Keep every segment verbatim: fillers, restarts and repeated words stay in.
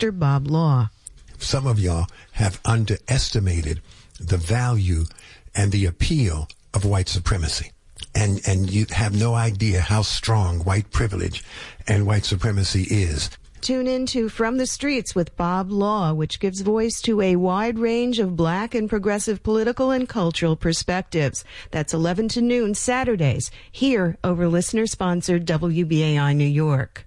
Pastor Bob Law. Some of y'all have underestimated the value and the appeal of white supremacy. And, and you have no idea how strong white privilege and white supremacy is. Tune in to From the Streets with Bob Law, which gives voice to a wide range of black and progressive political and cultural perspectives. That's eleven to noon Saturdays, here over listener-sponsored W B A I New York.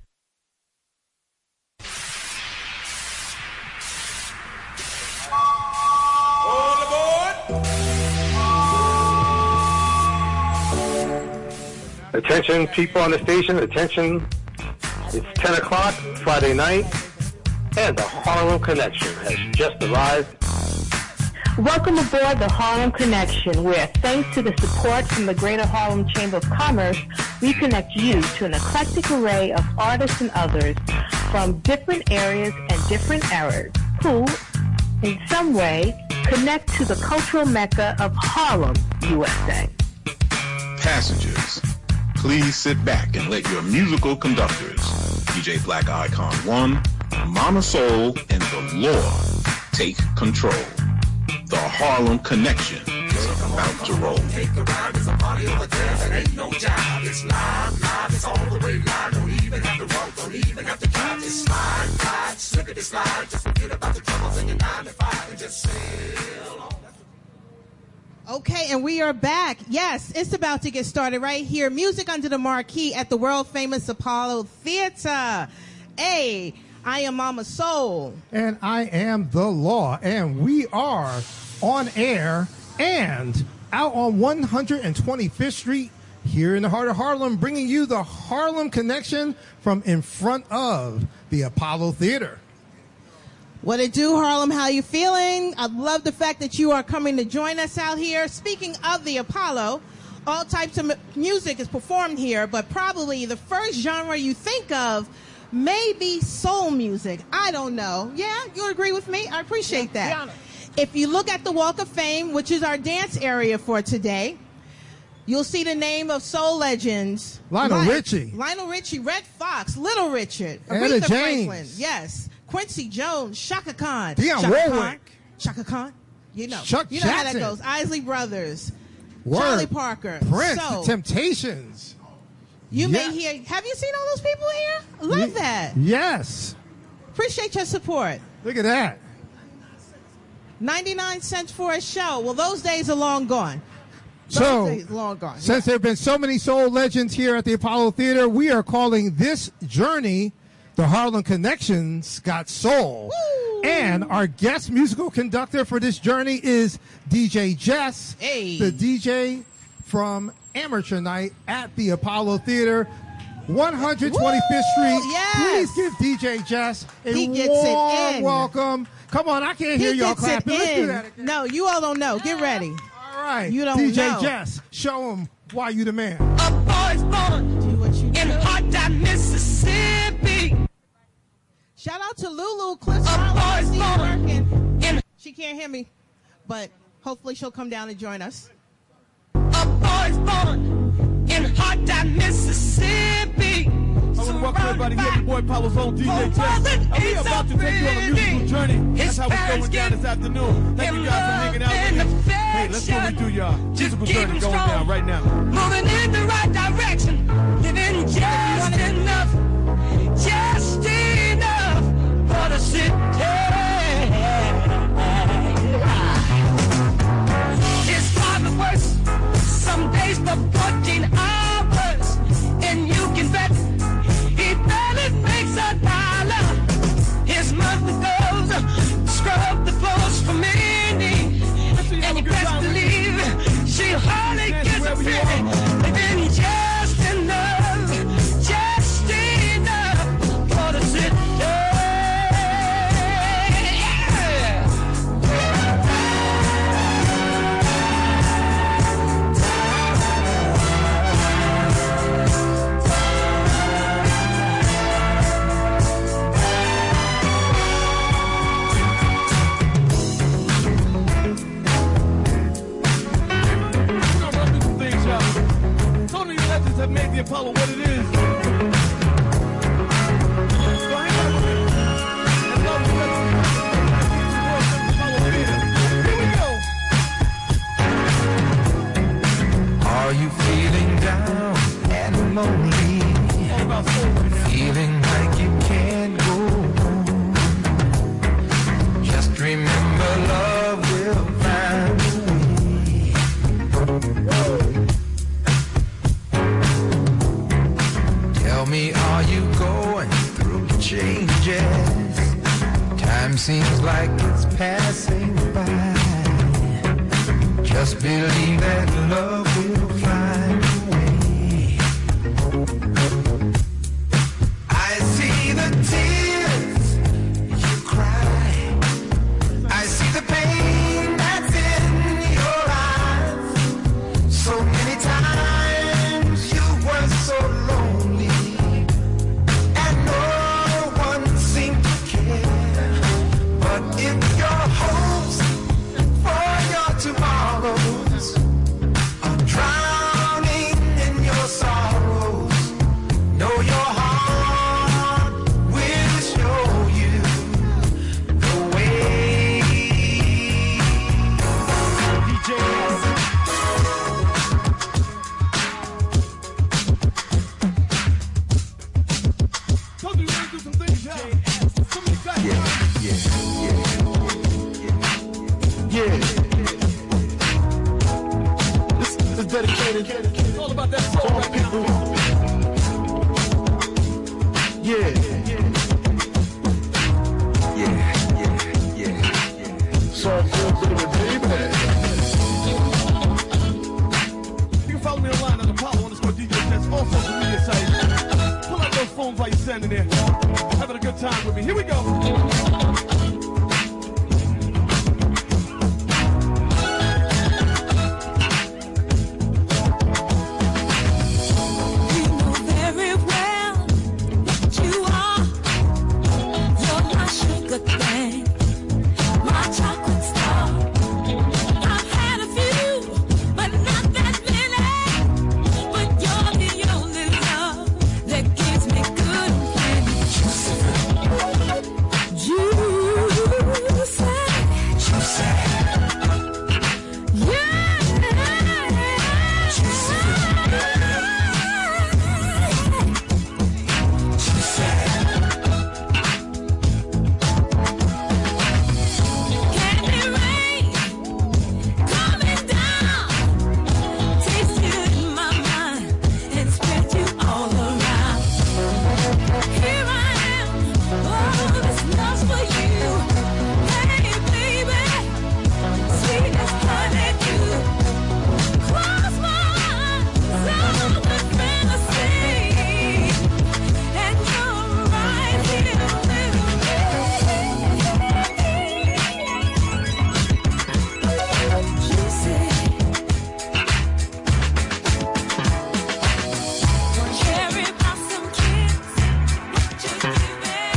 Attention, people on the station, attention. It's ten o'clock, Friday night, and the Harlem Connection has just arrived. Welcome aboard the Harlem Connection, where thanks to the support from the Greater Harlem Chamber of Commerce, we connect you to an eclectic array of artists and others from different areas and different eras who, in some way, connect to the cultural mecca of Harlem, U S A. Passengers, please sit back and let your musical conductors, D J Black Icon one, Mama Soul, and The Law, take control. The Harlem Connection is about to roll. Take a ride, there's a party over there, it ain't no job. It's live, live, it's all the way live. Don't even have to walk, don't even have to drive. Just slide, slide, slip it, slide. Just forget about the troubles in your nine to five and just sail on. Okay, and we are back. Yes, it's about to get started right here. Music under the marquee at the world-famous Apollo Theater. Hey, I am Mama Soul. And I am The Law. And we are on air and out on one hundred twenty-fifth Street here in the heart of Harlem, bringing you the Harlem Connection from in front of the Apollo Theater. What it do, Harlem? How you feeling? I love the fact that you are coming to join us out here. Speaking of the Apollo, all types of m- music is performed here, but probably the first genre you think of may be soul music. I don't know. Yeah, you agree with me? I appreciate that. If you look at the Walk of Fame, which is our dance area for today, you'll see the name of soul legends. Lionel like Richie. Lionel Richie, Red Fox, Little Richard, Etta Aretha James. Franklin. Yes. Quincy Jones, Shaka Khan. Dionne Shaka Warwick. Khan. Shaka Khan. You know. Chuck you know Jackson. how that goes. Isley Brothers. Word. Charlie Parker. Prince, So, The Temptations. you Yes. may hear, have you seen all those people here? I love Ye- that. Yes. Appreciate your support. Look at that. ninety-nine cents for a show. Well, those days are long gone. Those So, days are long gone. since there have been so many soul legends here at the Apollo Theater, we are calling this journey the Harlem Connections Got Soul. Woo! And our guest musical conductor for this journey is D J Jess, Hey. the D J from Amateur Night at the Apollo Theater, one hundred twenty-fifth Woo! Street. Yes. Please give D J Jess a He gets it warm in. welcome. Come on, I can't He hear y'all gets it clapping. Let's do in. that again. No, you all don't know. Get ready. All right, You don't D J know. Jess, show them why you the man. A boy's born Do what you in do. hot down Mississippi. Shout out to Lulu Cliff. A boy's born working. in She can't hear me, but hopefully she'll come down and join us. a boy's born in hot down Mississippi. I want to welcome everybody here. Your boy Paolo's own D J Jess. And we about to take you on a musical journey. That's how we're going down this afternoon. Thank you guys for hanging out with us. Hey, let's go and do y'all. Musical journey going down right now. Moving in the right direction. Living just enough. Just enough for the city. It's hard work. Some days for fourteen hours. And you can bet he barely makes a dollar. His monthly goes scrub the floors for many. And you best believe she hardly gets a penny. Living just enough. Time seems like it's passing by. Just believe that love will find a way. I see the tears you cry. I see the pain that's in your eyes. So many times you were so lonely, and no one seemed to care. But if your hopes for your tomorrows are drowning in your sorrows, know your heart will show you the way. D J Told you we gotta do some things, yeah. Some of these guys. Yeah, yeah, yeah, yeah. This is dedicated. It's all about that soul right now. Yeah. Yeah, yeah, yeah, yeah. So I feel good, baby. You can follow me online on Apollo underscore D J Jess, all social media sites. Pull out those phones while you're standing there. Having a good time with me. Here we go. Very well, you are. You're my sugar thing, my chocolate star. I've had a few, but not that many. But you're the only love that gives me good and juicy, juicy, juicy. Yeah. Candy rain coming down, taste you in my mind and spread you all around. Here I am, all this love's for you. Hey baby, sweet as honeydew. Close my eyes, all the fantasy, and you're right here with me. Juicy. Cherry blossom kiss, juicy baby.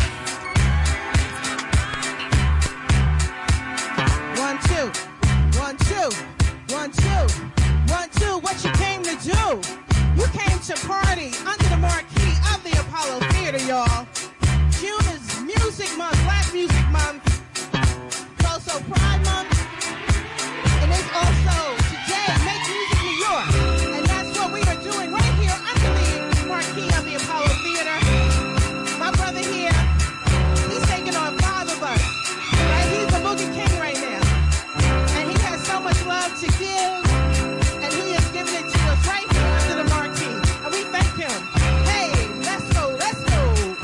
One, two, one, two, one, two, one, two. What you came to do? You came to party under the marquee of the Apollo Theater, y'all. June is Music Month, Black Music Month. It's also Pride Month. And it's also today, Make Music New York. And that's what we are doing right here under the marquee of the Apollo Theater. My brother here, he's taking on five of us. Right? He's the Boogie King right now. And he has so much love to give. And he has given it to us right here under the marquee. And we thank him. Hey, let's go, let's go.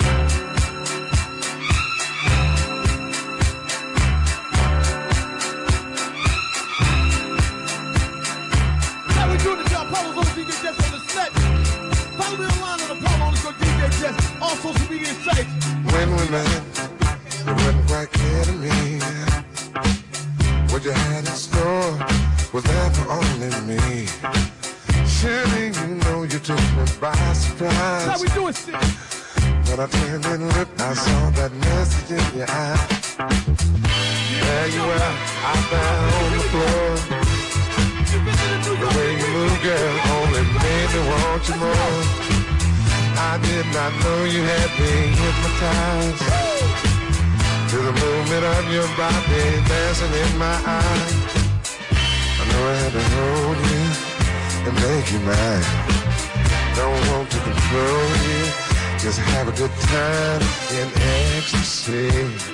How we doing it, y'all? Apollo's on D J Jess on the set. Follow me online on Apollo underscore D J Jess, all social media sites. When we met, it wasn't quite clear to me what you had in store was there for only me. Surely you know you took me by surprise. How we doing, sis? When I turned and looked, I saw that message in your eye. There you were, out there on the floor. The way you move, girl, only made me want you more. I did not know you had been hypnotized to the movement of your body dancing in my eyes. I know I had to hold you and make you mine. Don't want to control you, just have a good time in ecstasy.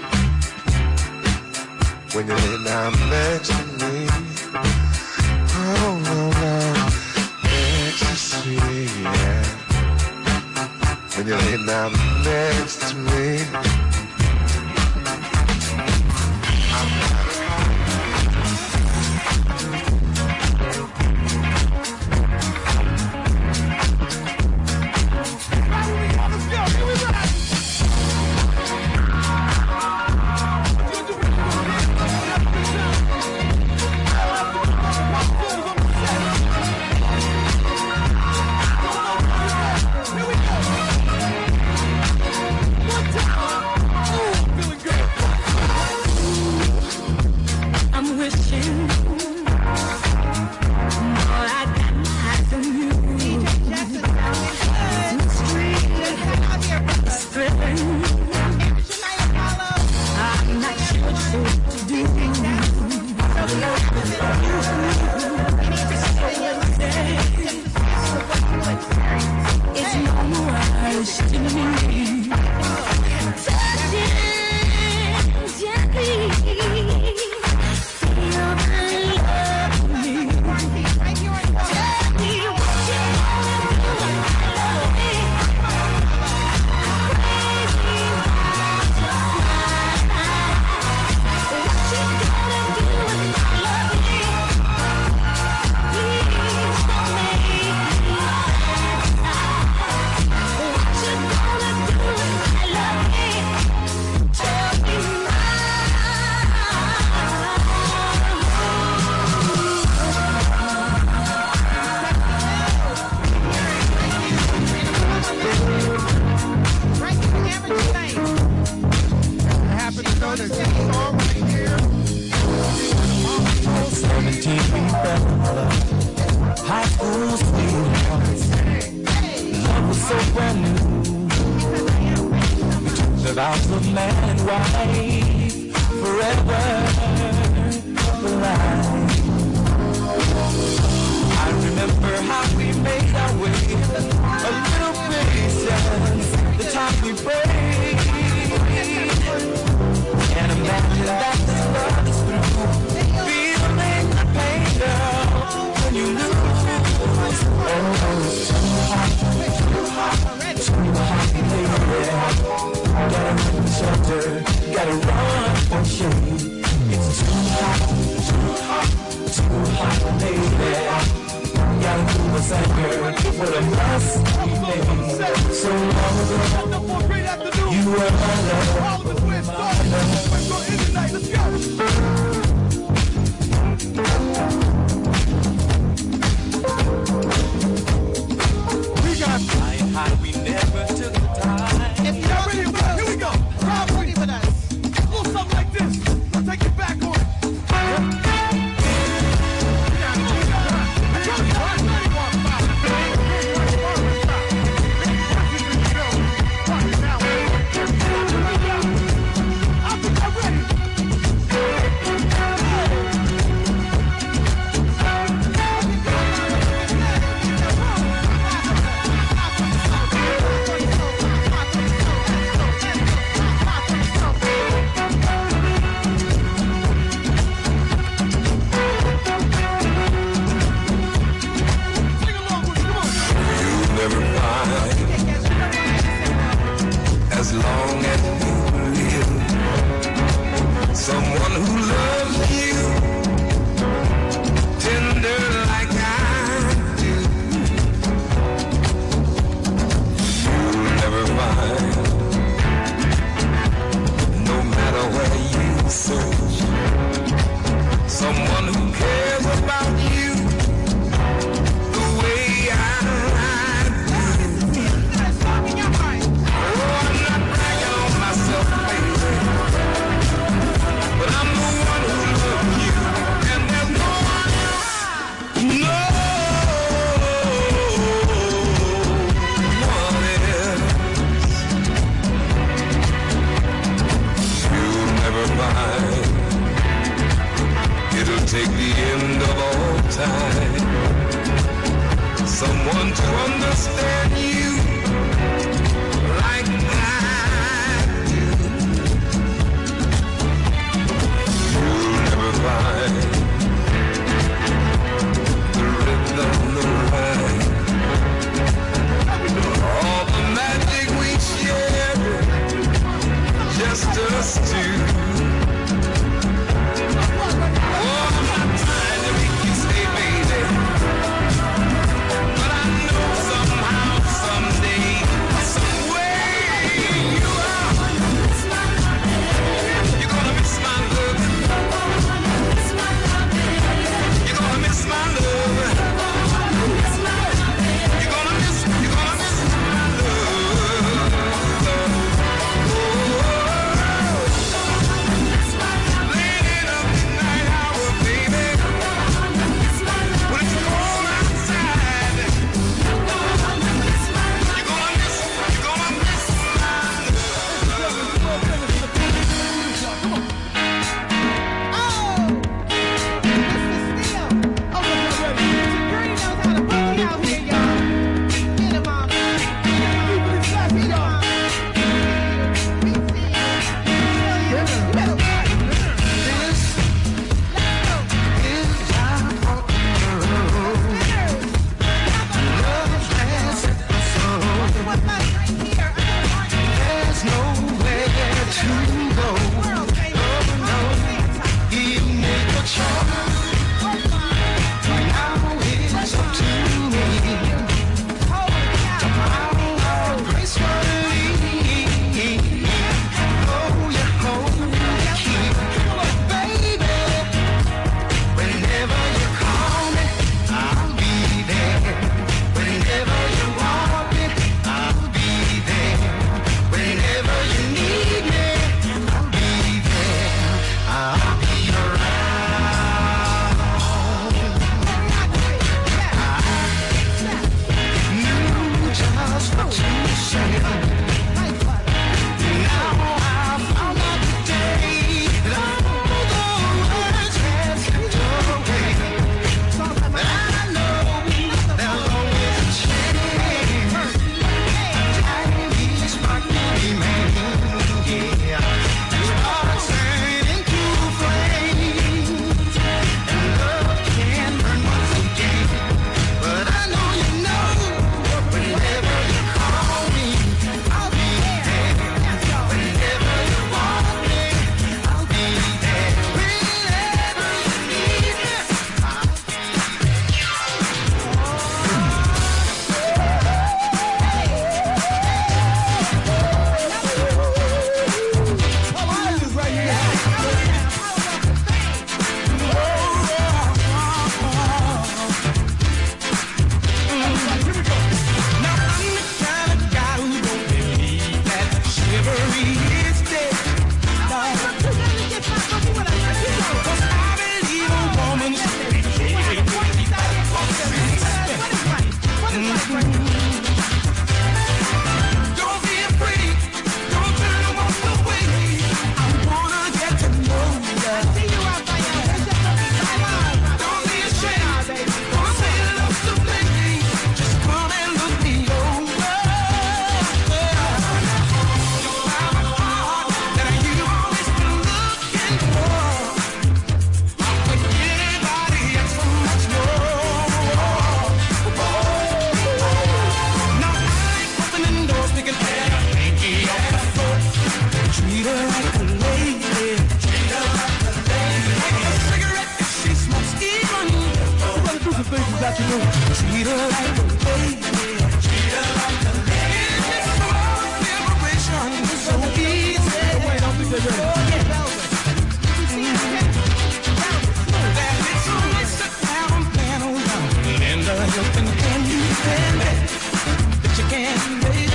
When you lay down next to me, oh no, no, ecstasy, yeah. When you lay down next to me, got a song right here. seventeen people, high school sweethearts. Love was so brand new. We took the vows of man and wife forever for life. I remember how we made our way, a little patience, the time we prayed, and imagine that this love is through. Feeling the pain, girl, when you lose. Oh, it's too hot, too hot, too hot, baby. Gotta run for shelter, gotta run for shade. It's too hot, too hot, too hot, baby. Gotta move us anger, what a mess we made. So long ago, you were my love, my love. Let's go. We got flying high, we never took the time. If you're ready, here we go. Rob Woody with us. A little something like this. Let's take it back on it. As long as you live, someone who loves you tender like I do, you'll never find, no matter where you search, someone who cares about you the way I take the end of all time, someone to understand you like I do. You'll never find the rhythm, the rhyme, all the magic we share, just us two. Somehow, somehow afternoon. Treat her like a lady. Treat her like a lady. It's all liberation. It's so easy. Wait, I don't think they're ready. Oh, yeah, Velvet. You see it again? That it's only sit down and plan around. Linda, you can, can you stand it? But you can't, baby.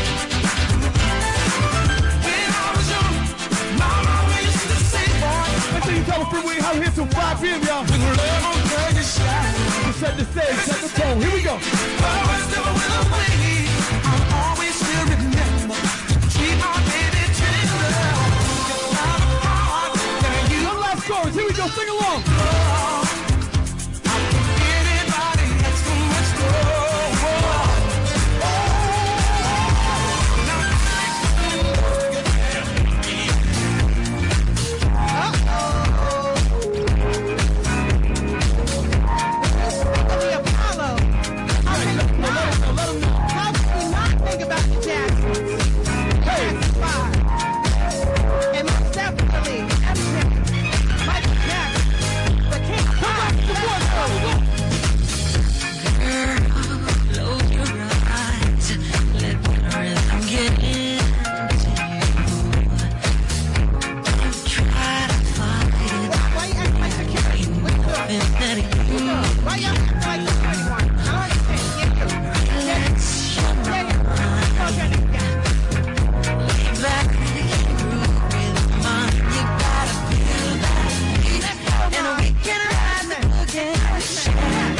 When I was young, Mama used to say, boy. Make sure you tell the freeway how here till five p.m. y'all. With love on the shine. You set the stage, set the tone. Here we go. Always never with a lady. I'll always still remember to treat my baby tender. Just not a heart. Now you One last chorus. Here we go. Sing along. love. I think anybody has too much love. The Apollo. How can you not, how can you not think about the Jacksons? Jackson Five. And most definitely, M J, Michael Jackson, the King of Pop. Close your eyes, let the rhythm get into you. Don't try to fight it. Why you acting like security? What's good? Instead of you, Why you acting like security one? I don't understand. Yeah, you. Yeah, you. Close your nigga down. lay back and groove with mine. You gotta feel that beat, and we can ride the boogie.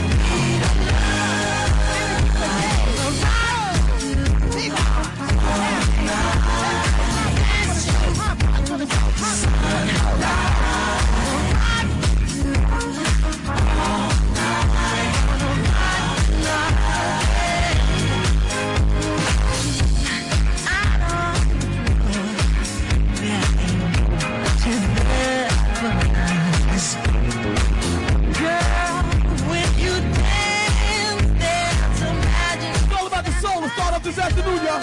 Girl, when you dance, there's a magic. It's all about the soul. Let's start off this afternoon, y'all.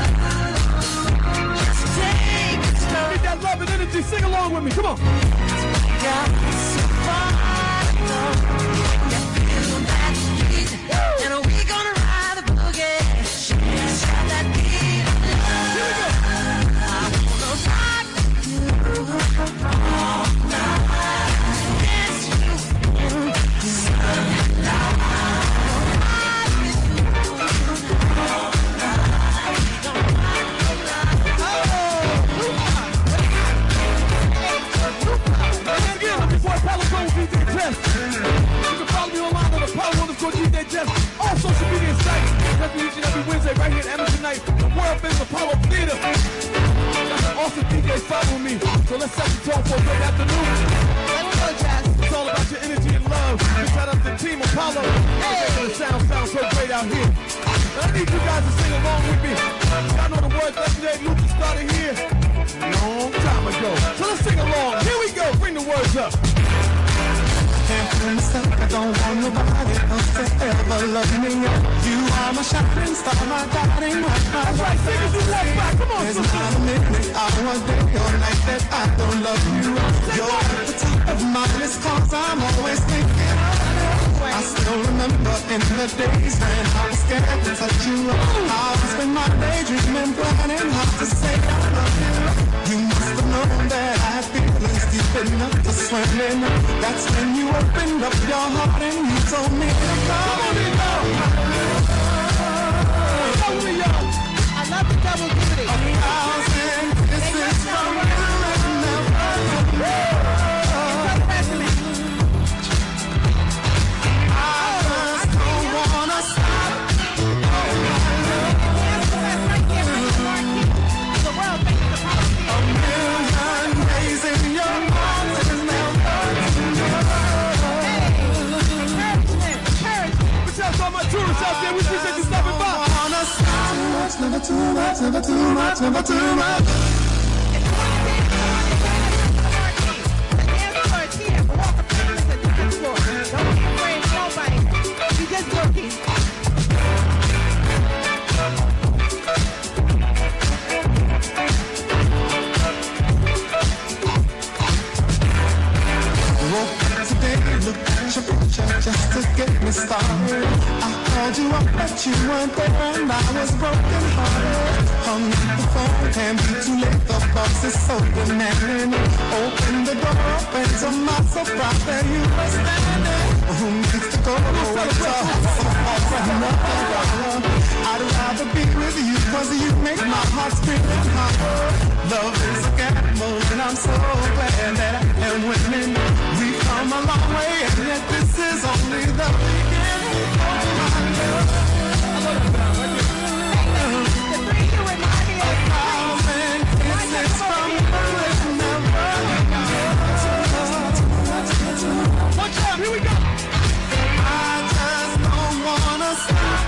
Just take it slow. Get that love and energy. Sing along with me. Come on. Got so far to go. You feel that beat, and we gonna ride the boogie. Just got that beat. Here we go. I wanna rock you all night. Dance you in the sunlight. Once again, let me boy Apollo Jones, D J Jess. You can follow me online on Apollo underscore D J Jess. All social media sites. That's me each and every Wednesday right here at Amateur Night. The world famous Apollo Theater. Got some awesome D Js following me. So let's set the tone for a great afternoon. Let's go, Jazz. It's all about your energy and love. Just shout out to Team Apollo. Hey. The sound sounds so great out here. Now I need you guys to sing along with me. Y'all know the words legendary Luther started here long time ago. So let's sing along. Here we go. Bring the words up. Can't fool myself, I don't want nobody else to ever love me. You are my shining star, my guiding light. That's right, singers who walk back. Come on, There's sister. not a minute, hour, day or night that I don't love you. You're at the top of my list, cause I'm always thinking of you. I still remember in the days when I was scared to touch you. I would spend my day dreaming, planning how to say I love you. You must have known that I had feelings deep enough to swim in. That's when you opened up your heart and you told me to come on in. I love the double duty. A thousand kisses from you and never from me. I just don't wanna stop. A million days in your arms is never What's up, all my tourists out there? We appreciate you stopping by. wanna stop. Never too much, never too much, never too much. Woke up today, looked at your picture just to get me started. sorry. I called you up, but you weren't there, and I was broken hearted. Hung up the phone, can't be too late. The boss is so demanding. Open the door up, and to my surprise, there you were standing. Who needs to go away? I'd rather be with you, cause you make my heart scream and holler. Love is a gamble, and I'm so glad that I am winning. We've come a long way, and yet this is only the beginning of my love. I love that sound right there. The three you remind me of a thousand kisses from the lips never. One time, here we go. I just don't wanna stop.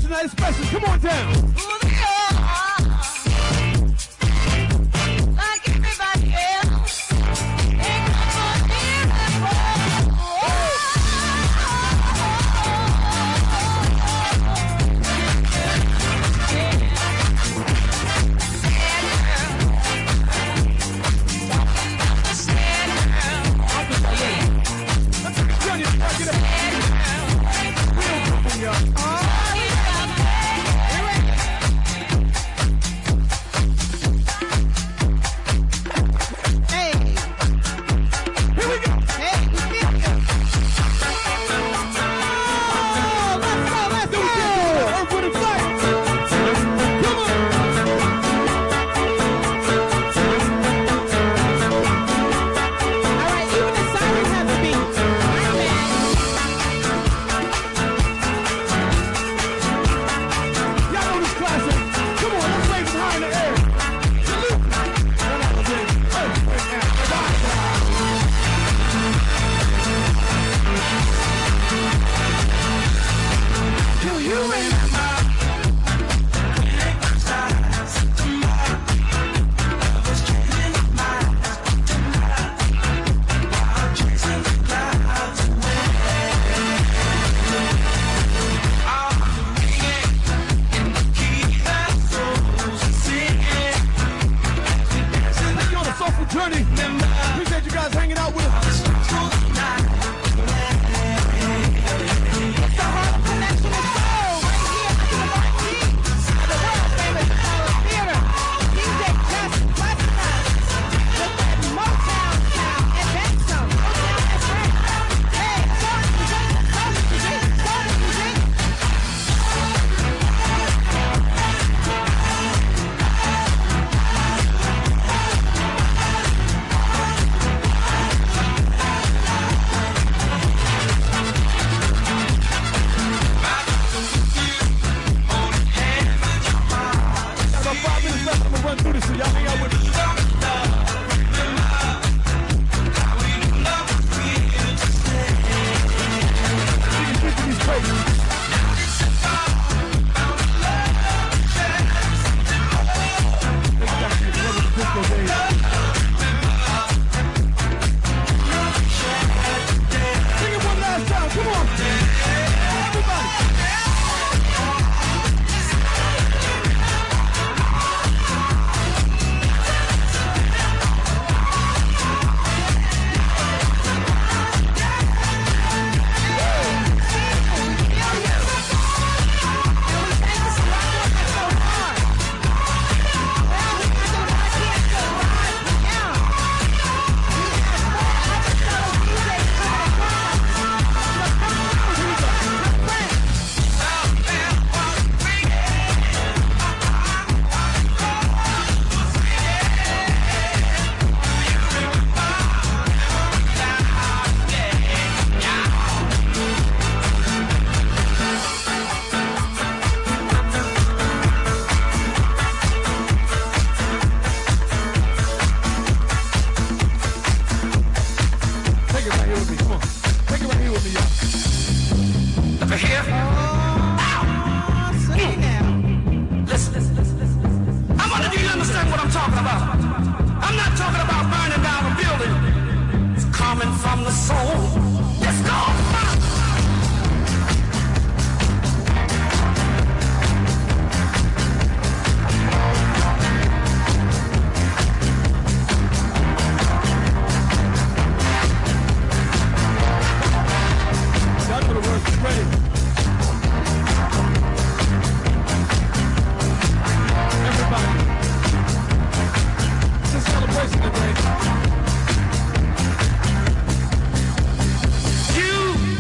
tonight is special. Come on down. Like everybody else. Ain't no You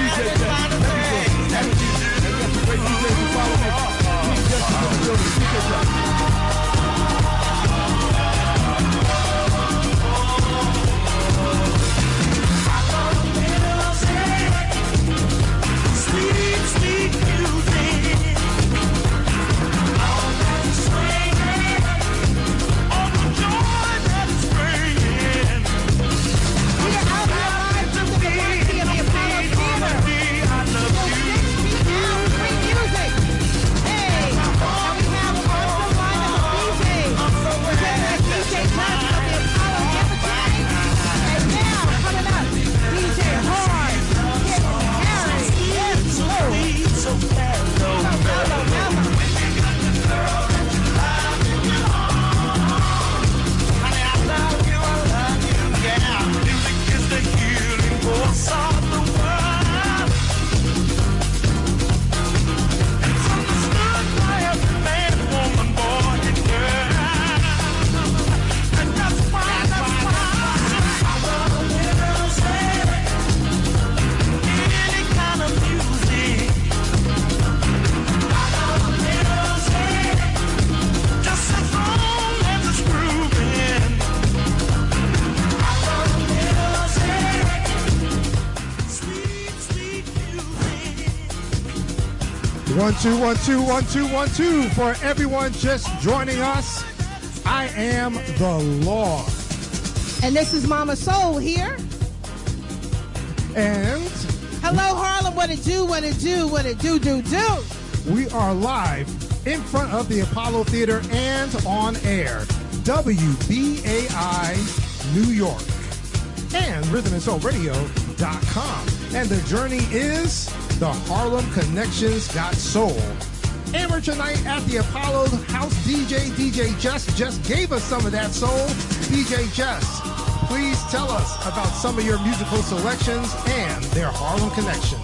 D J Jess. That's the and got some great D Js who follow me. D J Jess is in the building. D J Jess. Sweet, sweet music. All that is swinging, all the joy that is bringing. We are out here live from the Diversity of the Apollo Theater. I love you. six p.m. free music. Hey, and we have on the line of the D J. We're getting at D J Jess of the Apollo Amphitheater. And now, coming up, D J Hard, Kid Harry, and Slow. So mellow, Mellow, mellow. honey, I love you, I love you, yeah. Music is the healing force of the world. It's understood by every man, woman, boy, and girl. And that's why, that's why I love music. Any kind of music. I love music. Just as long as it's grooving. I love music. Sweet, sweet music. One, two, one, two, one, two, one, two. For everyone just joining us, I am the Law. And this is Mama Soul here. And Hello, Harlem. What it do, what it do, what it do, do, do. we are live in front of the Apollo Theater and on air. W B A I New York and rhythm and soul radio dot com. And the journey is the Harlem Connections Got Soul. Amateur night at the Apollo House D J, D J Jess, just gave us some of that soul. D J Jess, please tell us about some of your musical selections and their Harlem connections.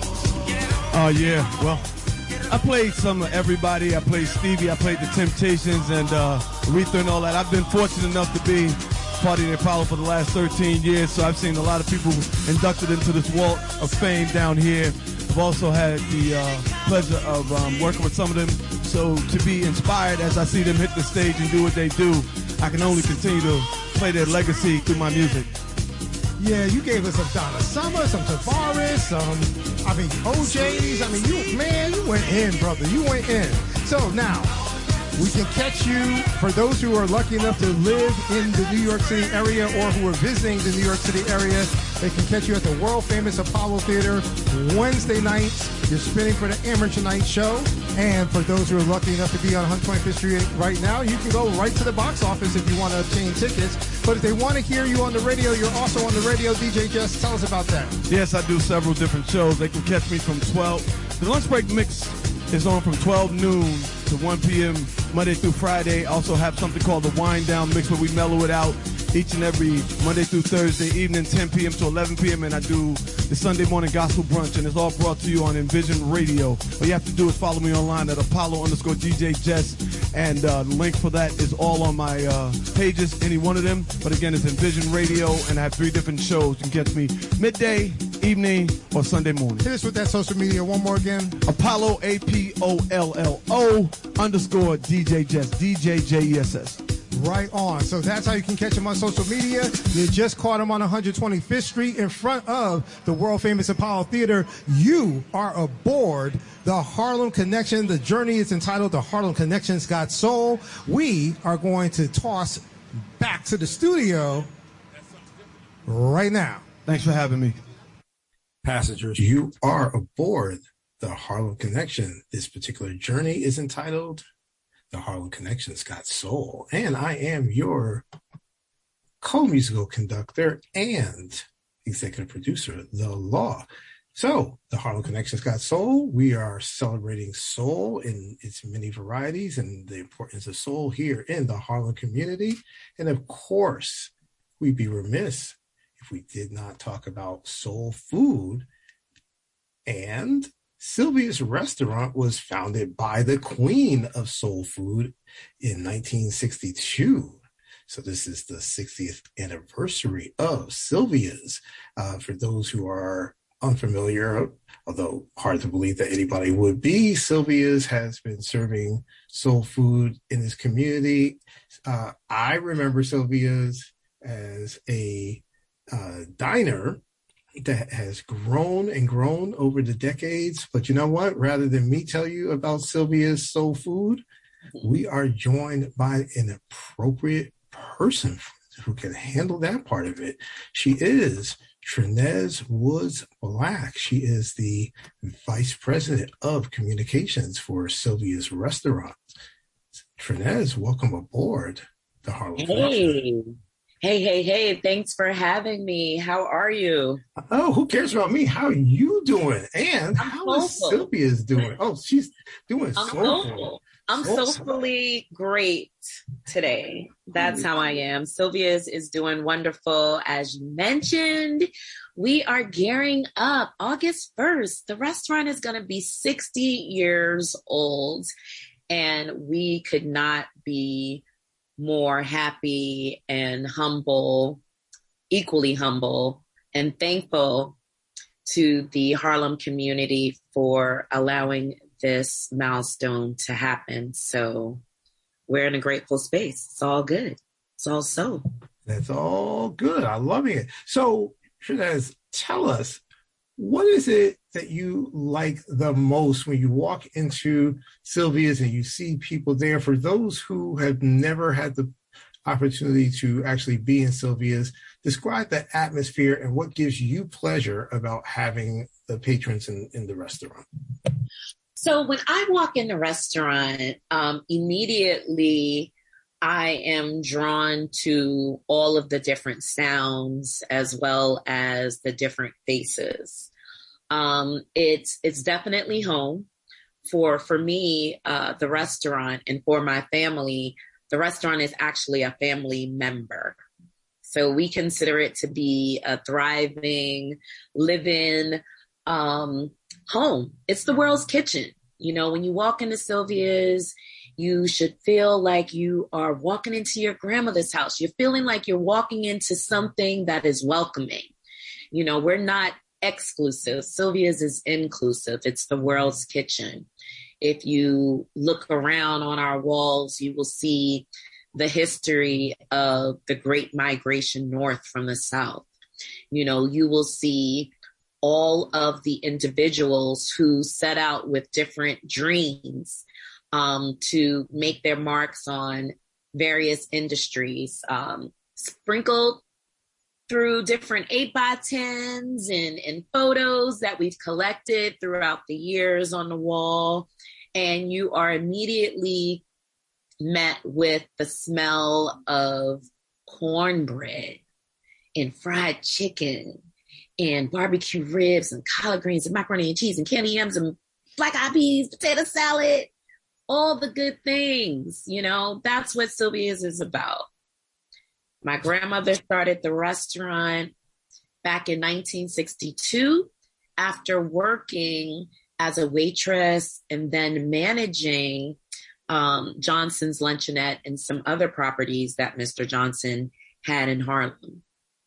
Oh, yeah. Well, I played some of everybody. I played Stevie. I played the Temptations and uh, Aretha and all that. I've been fortunate enough to be part of the Apollo for the last thirteen years, so I've seen a lot of people inducted into this Walk of Fame down here. I've also had the uh, pleasure of um, working with some of them, so to be inspired as I see them hit the stage and do what they do, I can only continue to play their legacy through my music. Yeah, you gave us some Donna Summer, some Tavares, some, I mean, O J's. I mean, you, man, you went in, brother. You went in. So now, we can catch you, for those who are lucky enough to live in the New York City area or who are visiting the New York City area, they can catch you at the world-famous Apollo Theater Wednesday nights. You're spinning for the Amateur Night Show. And for those who are lucky enough to be on one twenty-fifth Street right now, you can go right to the box office if you want to obtain tickets. But if they want to hear you on the radio, you're also on the radio. D J Jess, tell us about that. Yes, I do several different shows. They can catch me from twelve. The Lunch Break Mix is on from twelve noon to one p.m. Monday through Friday. Also have something called the Wind Down Mix where we mellow it out each and every Monday through Thursday evening, ten p.m. to eleven p.m. And I do the Sunday morning gospel brunch, and it's all brought to you on Envision Radio. All you have to do is follow me online at Apollo underscore D J Jess, and uh, the link for that is all on my uh, pages, any one of them. But again, it's Envision Radio, and I have three different shows. You can catch me midday, evening, or Sunday morning. Hit us with that social media one more again. Apollo, A P O L L O underscore D J Jess, D J J E S S. Right on. So that's how you can catch him on social media. You just caught him on one twenty-fifth Street in front of the world-famous Apollo Theater. You are aboard the Harlem Connection. The journey is entitled The Harlem Connections Got Soul. We are going to toss back to the studio right now. Thanks for having me. Passengers, you are aboard the Harlem Connection. This particular journey is entitled The Harlem Connections Got Soul. And I am your co-musical conductor and executive producer, The Law. So, The Harlem Connections Got Soul. We are celebrating soul in its many varieties and the importance of soul here in the Harlem community. And of course, we'd be remiss if we did not talk about soul food. And Sylvia's Restaurant was founded by the queen of soul food in nineteen sixty-two. So this is the sixtieth anniversary of Sylvia's. Uh, for those who are unfamiliar, although hard to believe that anybody would be, Sylvia's has been serving soul food in this community. Uh, I remember Sylvia's as a uh, diner that has grown and grown over the decades. But you know what? Rather than me tell you about Sylvia's soul food, we are joined by an appropriate person who can handle that part of it. She is Trinez Woods Black. She is the Vice President of Communications for Sylvia's Restaurant. Trinez, welcome aboard the Harlem Connection. Hey, hey, hey, hey, thanks for having me. How are you? Oh, who cares about me? How are you doing? And I'm how soulful. is Sylvia's doing? Oh, she's doing I'm soulful. soulful. I'm Soulful. soulfully great today. That's how I am. Sylvia's is doing wonderful. As you mentioned, we are gearing up August first. The restaurant is going to be sixty years old, and we could not be more happy and humble, equally humble and thankful to the Harlem community for allowing this milestone to happen. So we're in a grateful space. It's all good. It's all so. That's all good. I'm loving it. So, Trinez, tell us, what is it that you like the most when you walk into Sylvia's and you see people there? For those who have never had the opportunity to actually be in Sylvia's, describe the atmosphere and what gives you pleasure about having the patrons in, in the restaurant. So when I walk in the restaurant, um, immediately I am drawn to all of the different sounds as well as the different faces. Um, it's it's definitely home. For for me, uh, the restaurant, and for my family, the restaurant is actually a family member. So we consider it to be a thriving, live-in um, home. It's the world's kitchen. You know, when you walk into Sylvia's, you should feel like you are walking into your grandmother's house. You're feeling like you're walking into something that is welcoming. You know, we're not exclusive. Sylvia's is inclusive. It's the world's kitchen. If you look around on our walls, you will see the history of the Great Migration North from the South. You know, you will see all of the individuals who set out with different dreams um, to make their marks on various industries, um, sprinkled through different eight by tens and, and photos that we've collected throughout the years on the wall. And you are immediately met with the smell of cornbread and fried chicken and barbecue ribs and collard greens and macaroni and cheese and candy yams and black eyed peas, potato salad, all the good things. You know, that's what Sylvia's is about. My grandmother started the restaurant back in nineteen sixty-two after working as a waitress and then managing um, Johnson's Luncheonette and some other properties that Mister Johnson had in Harlem.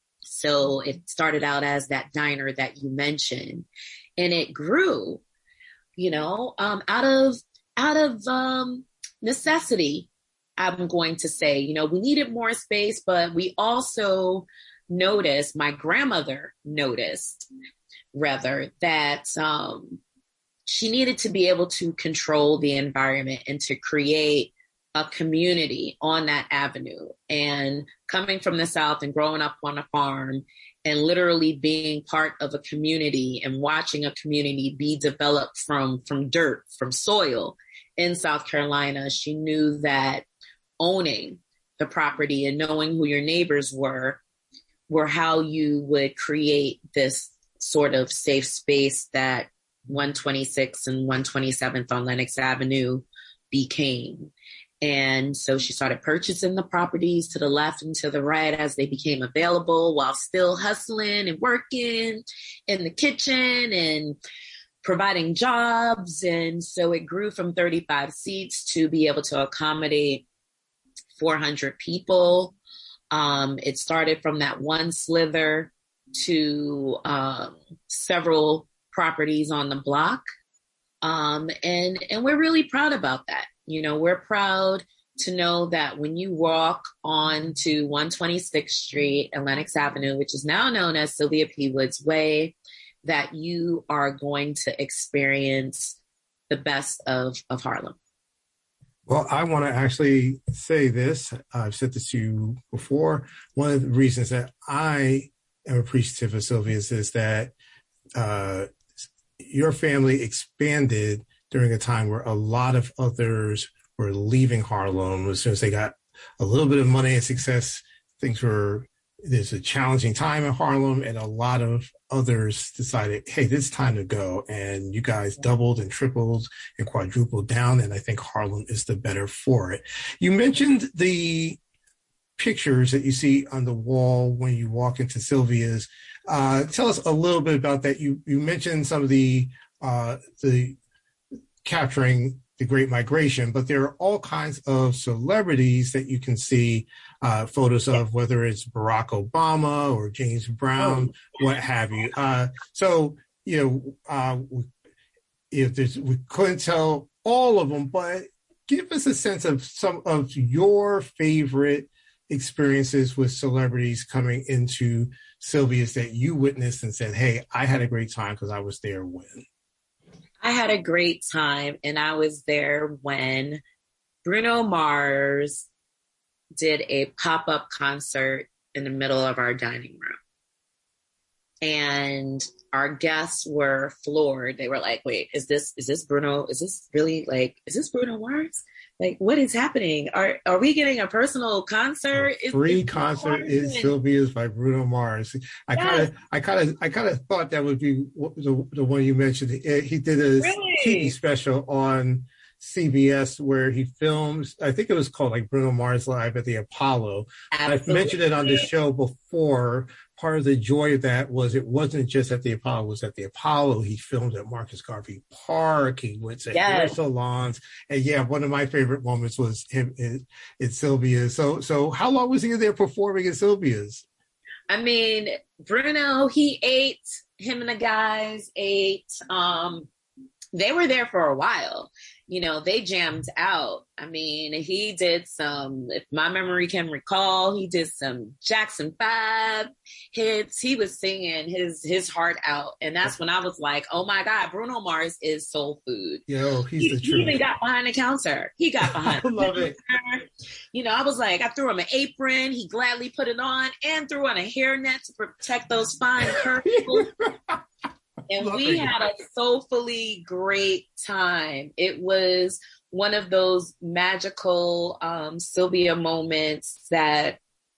So it started out as that diner that you mentioned, and it grew, you know, um, out of out of um, necessity. I'm going to say, you know, we needed more space, but we also noticed, my grandmother noticed, rather, that um, she needed to be able to control the environment and to create a community on that avenue. And coming from the South and growing up on a farm and literally being part of a community and watching a community be developed from, from dirt, from soil in South Carolina, she knew that owning the property and knowing who your neighbors were, were how you would create this sort of safe space that one twenty-sixth and one twenty-seventh on Lenox Avenue became. And so she started purchasing the properties to the left and to the right as they became available, while still hustling and working in the kitchen and providing jobs. And so it grew from thirty-five seats to be able to accommodate four hundred people. Um, it started from that one slither to um, several properties on the block. Um, and, and we're really proud about that. You know, we're proud to know that when you walk on to one twenty-sixth Street and Lenox Avenue, which is now known as Sylvia P. Woods Way, that you are going to experience the best of, of Harlem. Well, I want to actually say this. I've said this to you before. One of the reasons that I am appreciative of Sylvia's is that uh, your family expanded during a time where a lot of others were leaving Harlem. As soon as they got a little bit of money and success, things were, there's a challenging time in Harlem, and a lot of others decided, hey, this is time to go. And you guys doubled and tripled and quadrupled down, and I think Harlem is the better for it. You mentioned the pictures that you see on the wall when you walk into Sylvia's. Uh, tell us a little bit about that. You you mentioned some of the uh, the capturing the Great Migration, but there are all kinds of celebrities that you can see uh, photos of, whether it's Barack Obama or James Brown, oh. what have you. Uh, so, you know, uh, if there's, we couldn't tell all of them, but give us a sense of some of your favorite experiences with celebrities coming into Sylvia's that you witnessed and said, hey, I had a great time because I was there when. I had a great time, and I was there when Bruno Mars did a pop-up concert in the middle of our dining room. And our guests were floored. They were like, wait, is this, is this Bruno? Is this really like, is this Bruno Mars? Like, what is happening? Are are we getting a personal concert? A free is concert is Sylvia's by Bruno Mars. I kind of, I kind of, I kind of thought that would be the, the one you mentioned. He did a really? T V special on C B S where he films. I think it was called like Bruno Mars Live at the Apollo. Absolutely. I've mentioned it on the show before. Part of the joy of that was it wasn't just at the Apollo, it was at the Apollo. He filmed at Marcus Garvey Park. He went to hair yes. salons. And yeah, one of my favorite moments was him in, in Sylvia's. So, so how long was he there performing at Sylvia's? I mean, Bruno, he ate, him and the guys ate. Um, they were there for a while. You know, they jammed out. I mean, he did some, if my memory can recall, he did some Jackson five hits. He was singing his his heart out. And that's when I was like, oh my God, Bruno Mars is soul food. Yo, he's he, the he truth. even got behind the counter. He got behind I love the it. counter. You know, I was like, I threw him an apron. He gladly put it on and threw on a hairnet to protect those fine curls. And we had a soulfully great time. It was one of those magical um, Sylvia moments that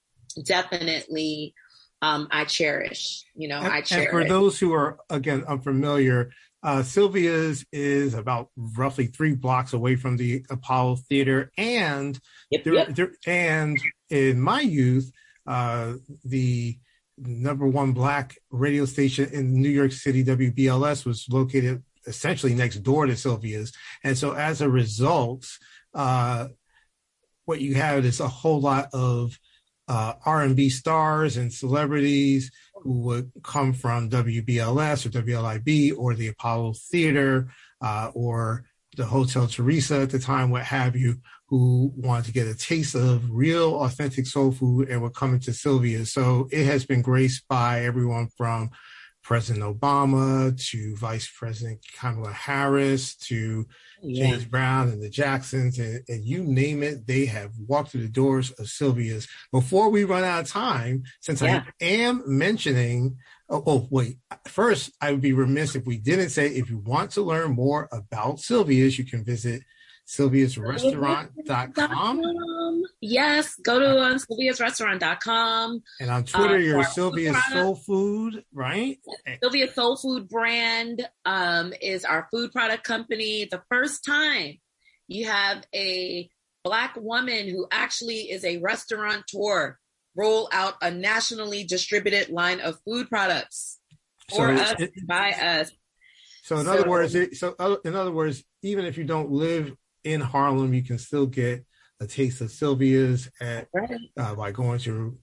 definitely um, I cherish. You know, and, I cherish. And for those who are, again, unfamiliar, uh, Sylvia's is about roughly three blocks away from the Apollo Theater. And, yep, there, yep. There, and in my youth, uh, the number one black radio station in New York City, W B L S, was located essentially next door to Sylvia's. And so as a result, uh, what you have is a whole lot of uh, R and B stars and celebrities who would come from W B L S or W L I B or the Apollo Theater uh, or the Hotel Teresa at the time, what have you, who wanted to get a taste of real authentic soul food and were coming to Sylvia's. So it has been graced by everyone from President Obama to Vice President Kamala Harris to yeah. James Brown and the Jacksons, and, and you name it, they have walked through the doors of Sylvia's. Before we run out of time, since yeah. I am mentioning, oh, oh, wait, first, I would be remiss if we didn't say, if you want to learn more about Sylvia's, you can visit Sylvia's Restaurant dot com. Yes, go to um, Sylvia's Restaurant dot com. And on Twitter, uh, you're Sylvia's Soul Food, right? Sylvia's Soul Food brand um, is our food product company. The first time you have a Black woman who actually is a restaurateur roll out a nationally distributed line of food products for so us, it, by us. So in so, other words, it, so uh, in other words, even if you don't live in Harlem, you can still get a taste of Sylvia's at, uh, by going to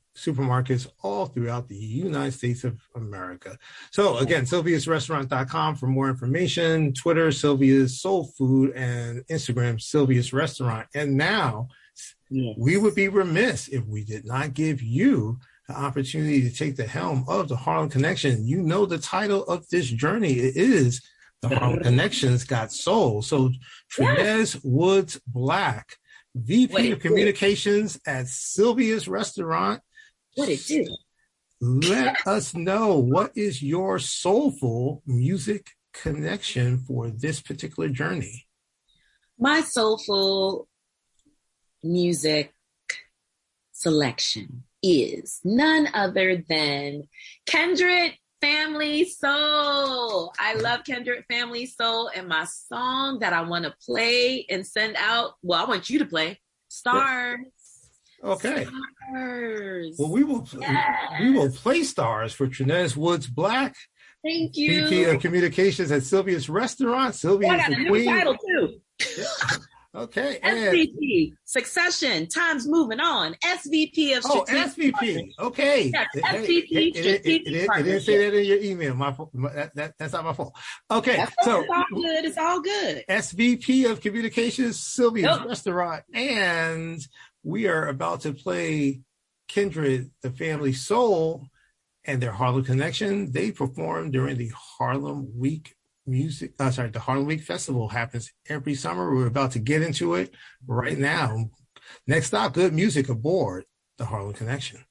supermarkets all throughout the United States of America. So again, sylvias restaurant dot com for more information. Twitter, Sylvia's Soul Food, and Instagram, Sylvia's Restaurant. And now yes. we would be remiss if we did not give you the opportunity to take the helm of the Harlem Connection. You know the title of this journey. It is The Harlem Connection's Got Soul. So Trinez yes. Woods Black, V P of Communications do? at Sylvia's Restaurant. What it do? Let us know, what is your soulful music connection for this particular journey? My soulful music selection is none other than Kendrick Family Soul. I love Kendrick Family Soul, and my song that I want to play and send out, well, I want you to play, Stars. Okay. Stars. Well, we will yes. we will play Stars for Trinez Woods Black. Thank you. V P of Communications at Sylvia's Restaurant. Sylvia oh, is I got the a queen. new title too. Yeah. Okay. S V P, Succession, Time's Moving On. S V P of Oh, Strategic S V P. Partnership. Okay. Yes, it, S V P it, it, Strategic it, it, it, it didn't say that in your email. My, my that, that, that's not my fault. Okay. That's so it's all good. It's all good. S V P of Communications, Sylvia's Nope. Restaurant, and we are about to play Kindred, the Family Soul, and their Harlem Connection. They performed during the Harlem Week Music. Uh, sorry, the Harlem Week Festival happens every summer. We're about to get into it right now. Next stop, good music aboard the Harlem Connection.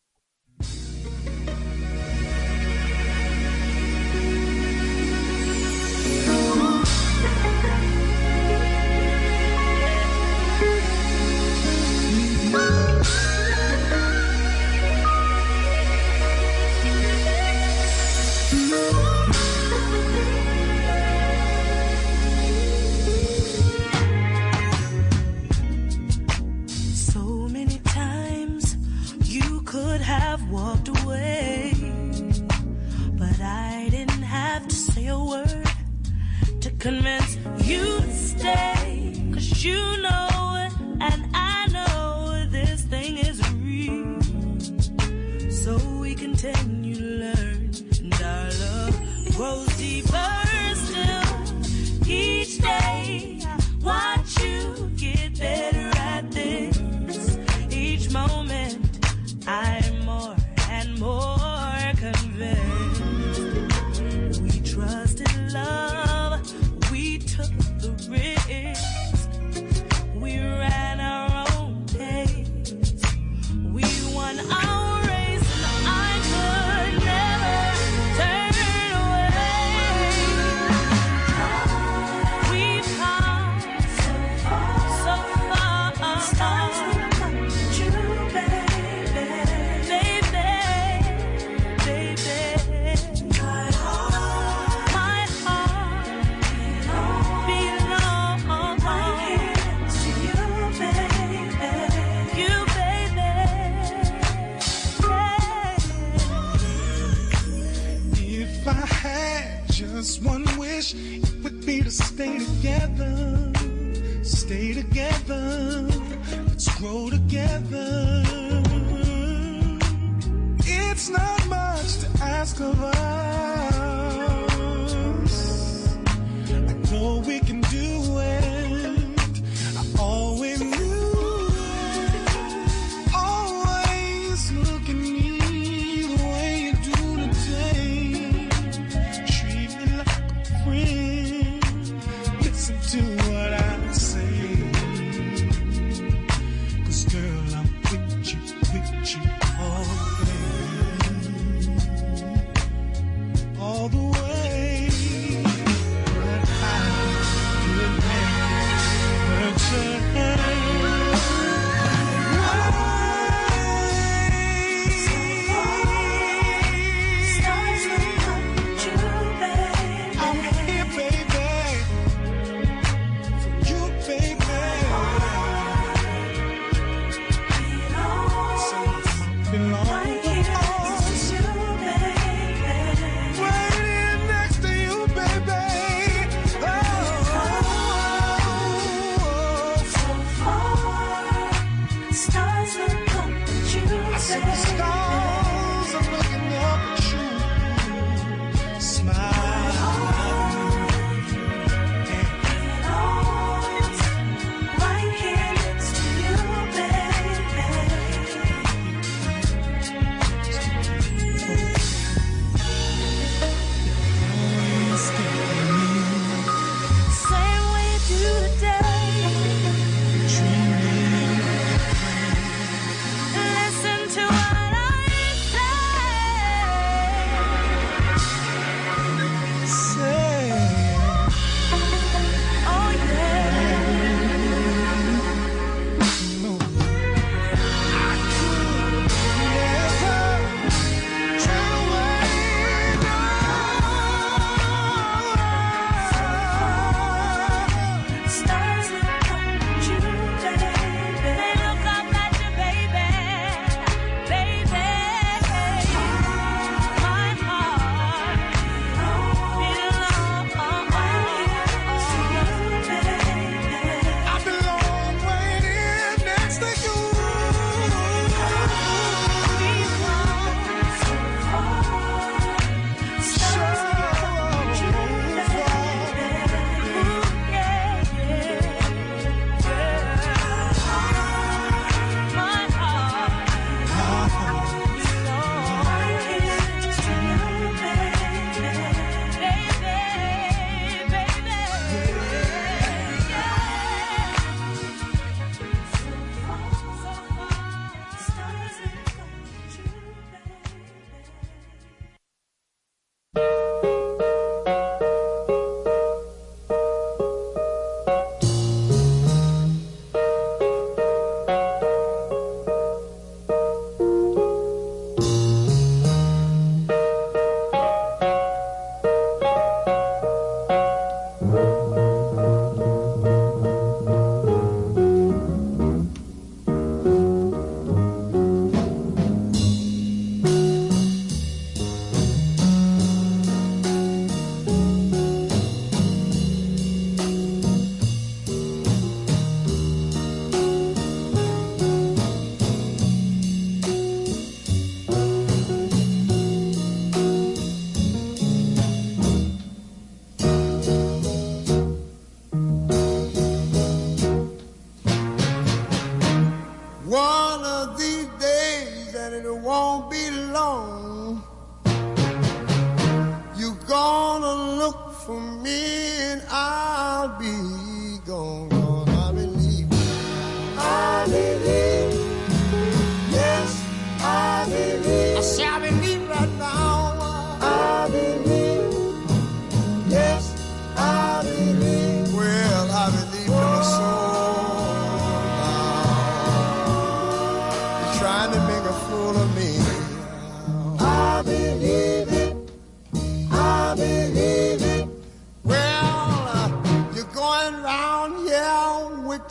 Walked away, but I didn't have to say a word to convince you to stay, 'cause you know and I know this thing is real, so we continue to learn and our love grows deeper still. Each day I watch you get better at this. Each moment I'm more and more convinced. We trusted love, we took the risk, we ran our own pace, we won our race, and I could never turn away. We've come so far, so far. Just one wish, it would be to stay together, stay together, let's grow together. It's not much to ask of us, I know we can do it, I always knew it, always look at me the way you do today. To what I say, 'cause girl, I'm with you, with you all the way, all the way. But I could never turn away. I'm here, baby.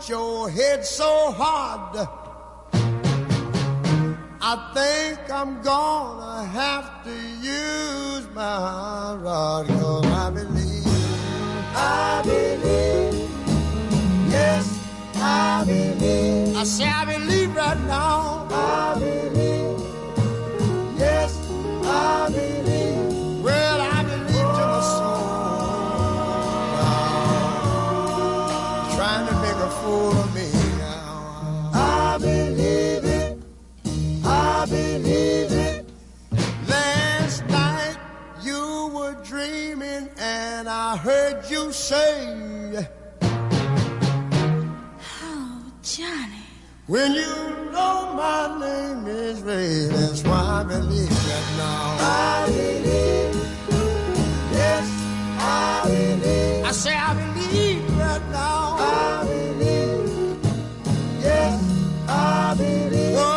your head so hard. I think I'm gonna have to use my rod, 'cause I believe, I believe, yes, I believe. I say I believe right now. I believe, yes, I believe. Well, I believe to my soul. Trying to make a fool of me. I believe it. I believe it. Last night you were dreaming and I heard you say, Oh, Johnny. when you know my name is Ray, that's why I believe that now. I believe, yes, I believe. I say I believe right now. I believe, yes, I believe. Whoa.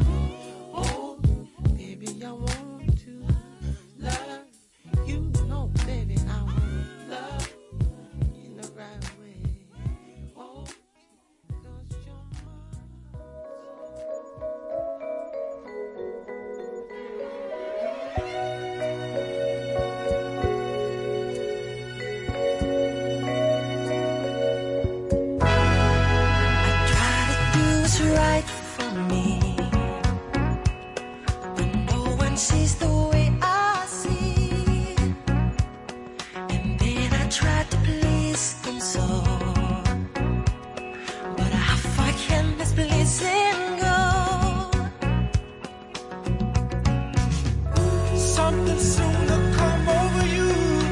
You know something soon to come over you.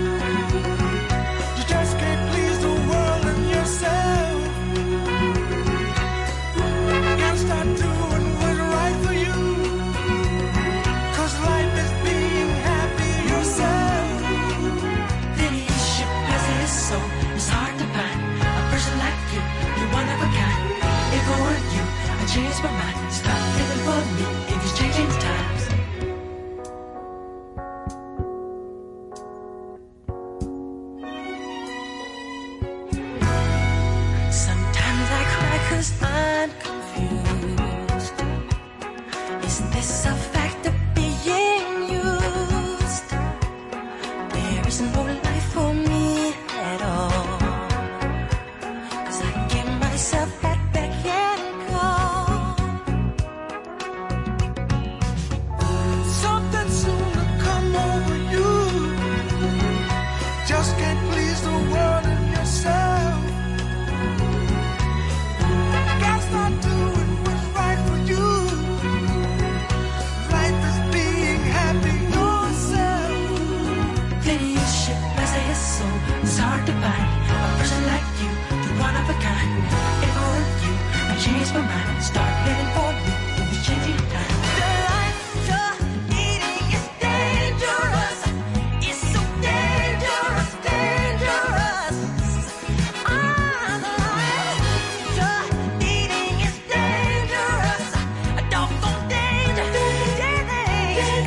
You just can't please the world and yourself. Gotta start doing what's right for you, 'cause life is being happy yourself. Then you should bless his soul. It's hard to find a person like you. You're one of a kind. If I were you, I'd change my mind. Stop living for me in these changing times. Sometimes I cry 'cause I'm confused. Is this a fact of being used? There is no life for me at all, 'cause I give myself that back and call. Something soon to come over you. Just can't please the world and yourself. Gotta start doing what's right for you. Life is being happy yourself. Then you should bless his soul. It's hard to find a person like you. You're one of a kind. If I were you, I'd change my mind. Start living for me in the changing time. The life you're leading is dangerous. It's so dangerous, dangerous. Ah, the life you're leading is dangerous. A doggone danger, dangerous.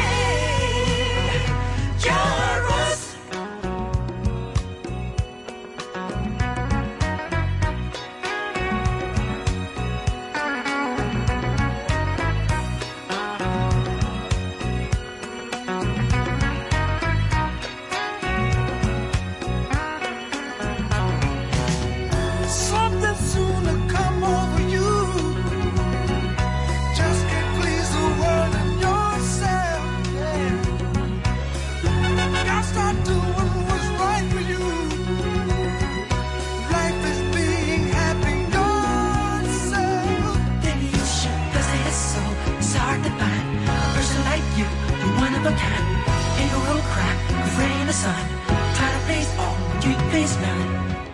Something soon to come over you. Just can't please the world and yourself. Gotta start doing what's right for you. Life is being happy yourself. Then you should bless his soul. It's hard to find a person like you. You're one of a kind. Ain't no road cry with rain or sun. Try to please all, you please none.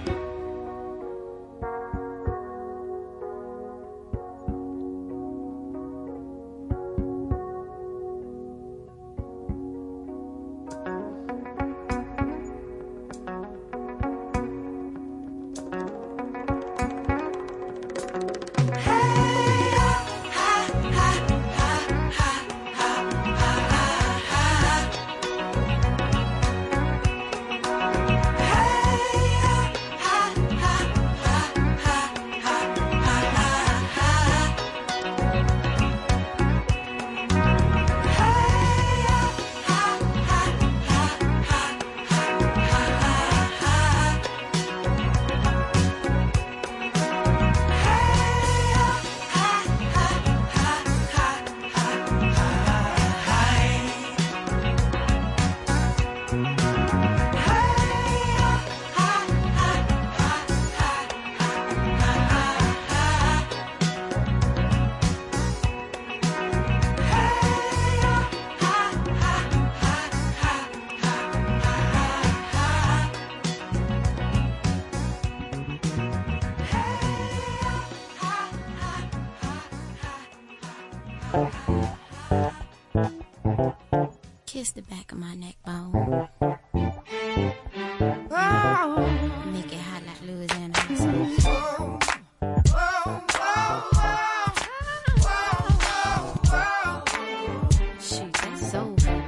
Kiss the back of my neck bone. Make it hot like Louisiana. Shoot, that's so good.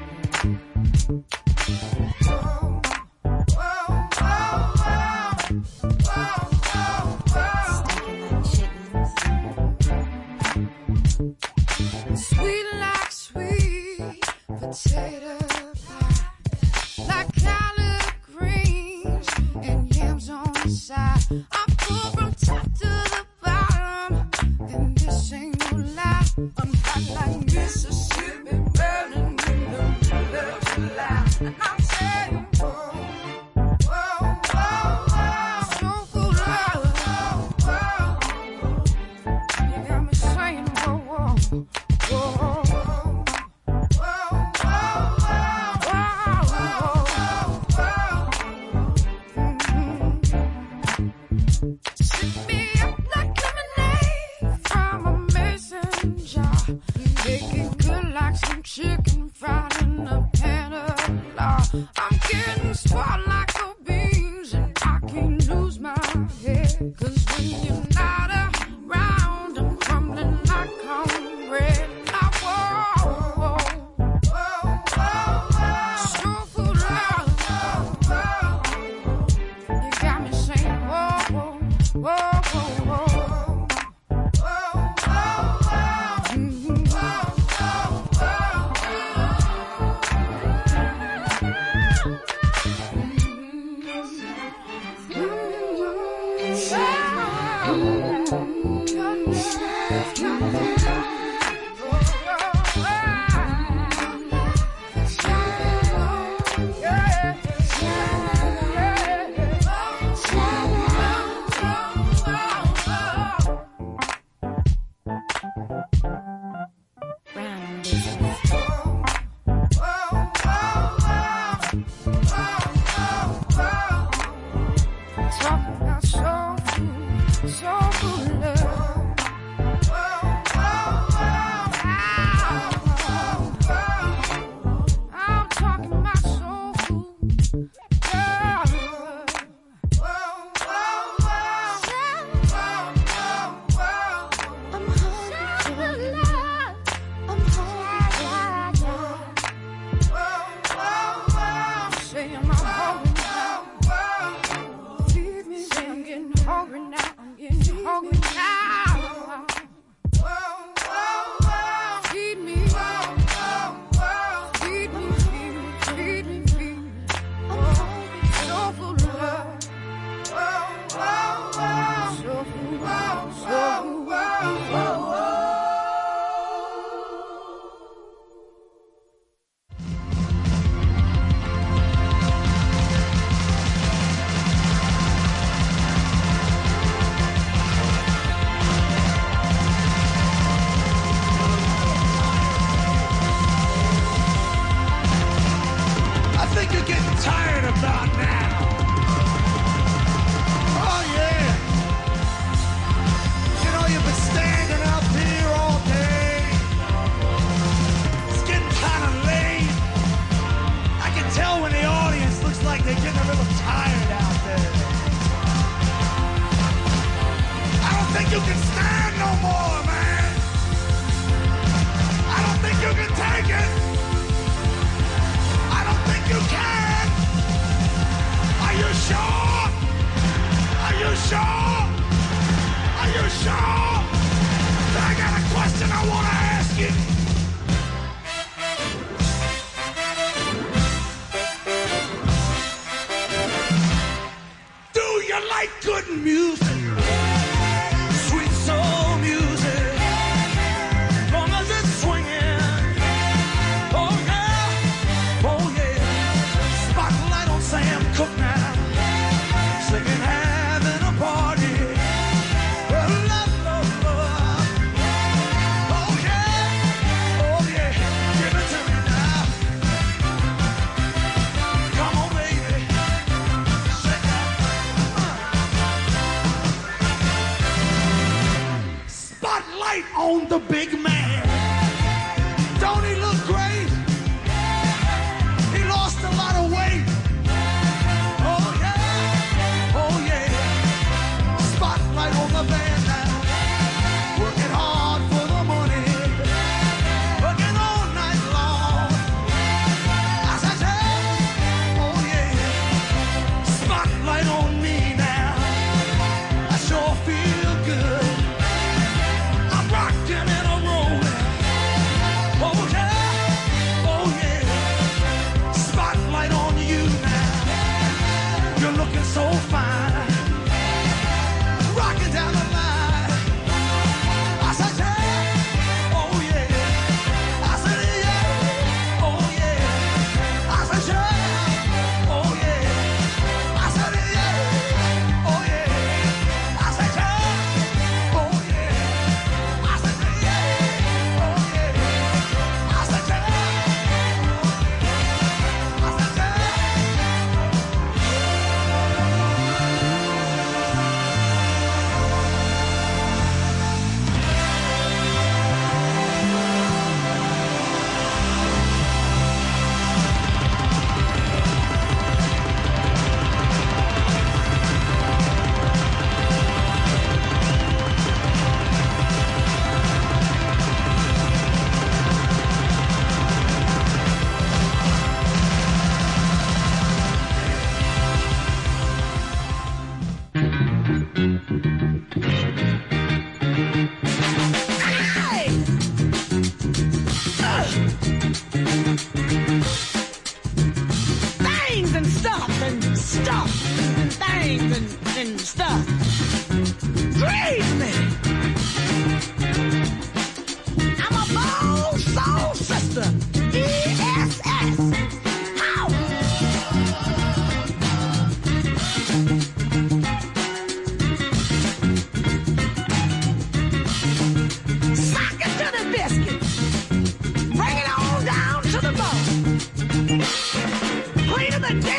Sweet like sweet potato pie, like collard greens and yams on the side. I'm full from top to the bottom, and this ain't no lie. I'm hot like Mississippi, burning in the middle of July. And I'm saying, whoa, whoa, whoa, whoa, so good love, whoa, whoa. You got me saying, whoa, whoa. Whoa, whoa, whoa, whoa. I'm getting spoiled like the beans, and I can't lose my head. Cause when you're not around, I'm crumbling like cornbread. Like, whoa, whoa, whoa, whoa, whoa. Strong food love, whoa, whoa. You got me saying, whoa, whoa, whoa, whoa, whoa.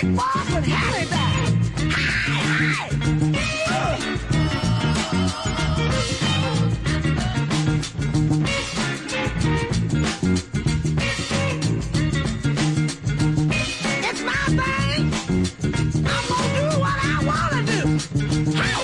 forth with Harry back. Hi, it's my thing. I'm gonna do what I wanna do. How?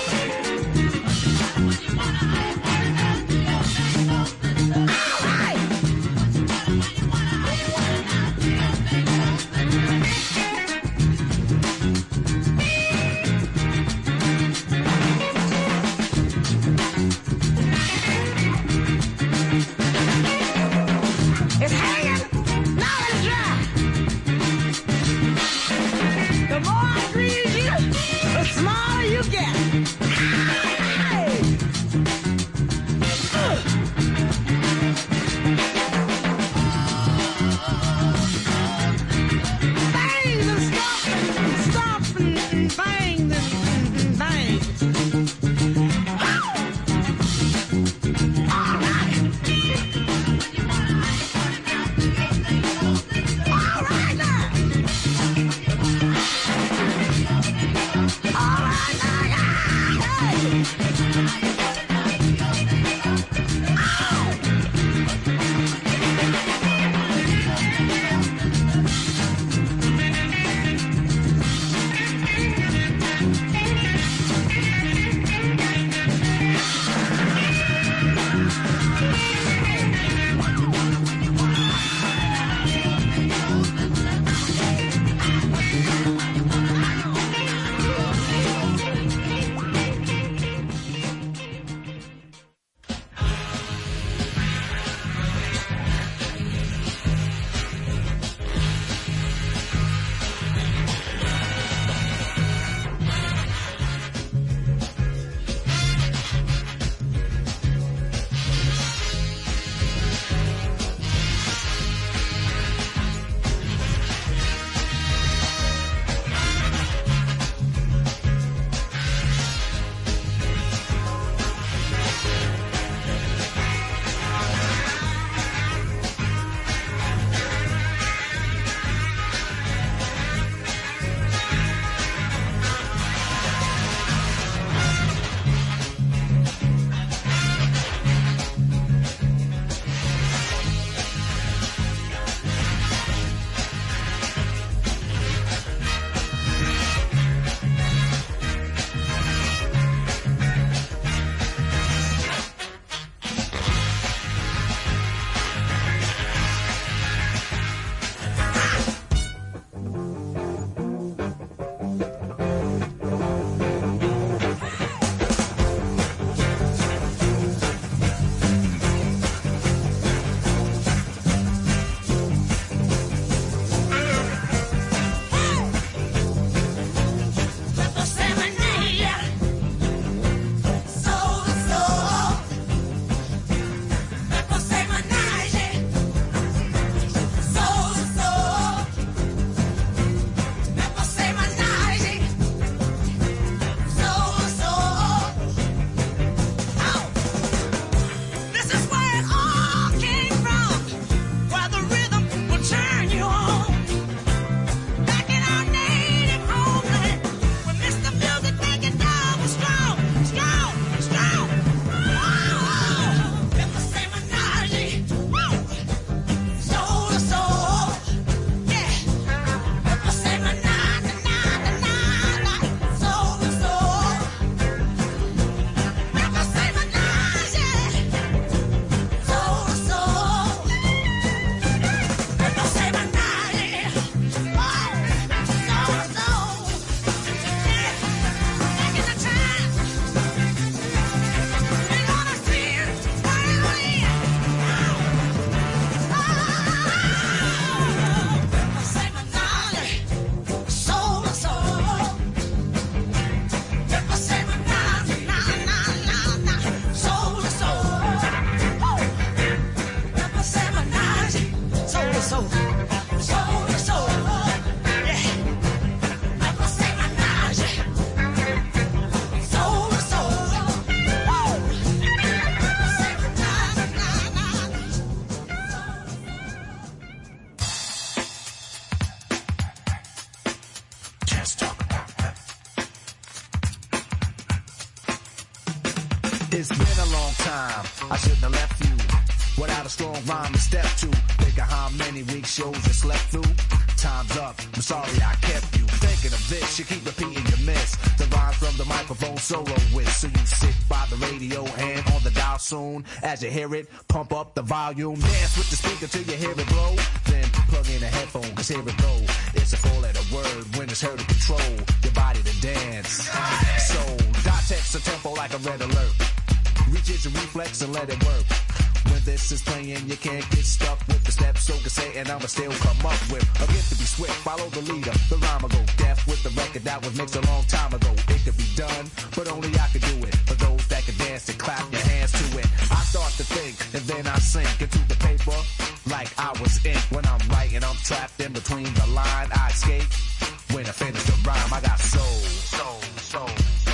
It's been a long time, I shouldn't have left you without a strong rhyme to step to. Think of how many week shows you slept through. Time's up, I'm sorry I kept you thinking of this. You keep repeating your miss the rhyme from the microphone solo with. So you sit by the radio, hand on the dial soon. As you hear it, pump up the volume. Dance with the speaker till you hear it blow. Then plug in a headphone, cause here it go. It's a four letter word when it's heard to control your body to dance. So dot text a tempo like a red alert. Reach it, your reflex and let it work. When this is playing, you can't get stuck with the steps. So can say, and I'ma still come up with a gift to be swift. Follow the leader, the rhyme will go deaf with the record that was mixed a long time ago. It could be done, but only I could do it. For those that can dance and clap your hands to it. I start to think, and then I sink into the paper like I was ink. When I'm writing, I'm trapped in between the line. I escape when I finish the rhyme. I got soul, soul, soul.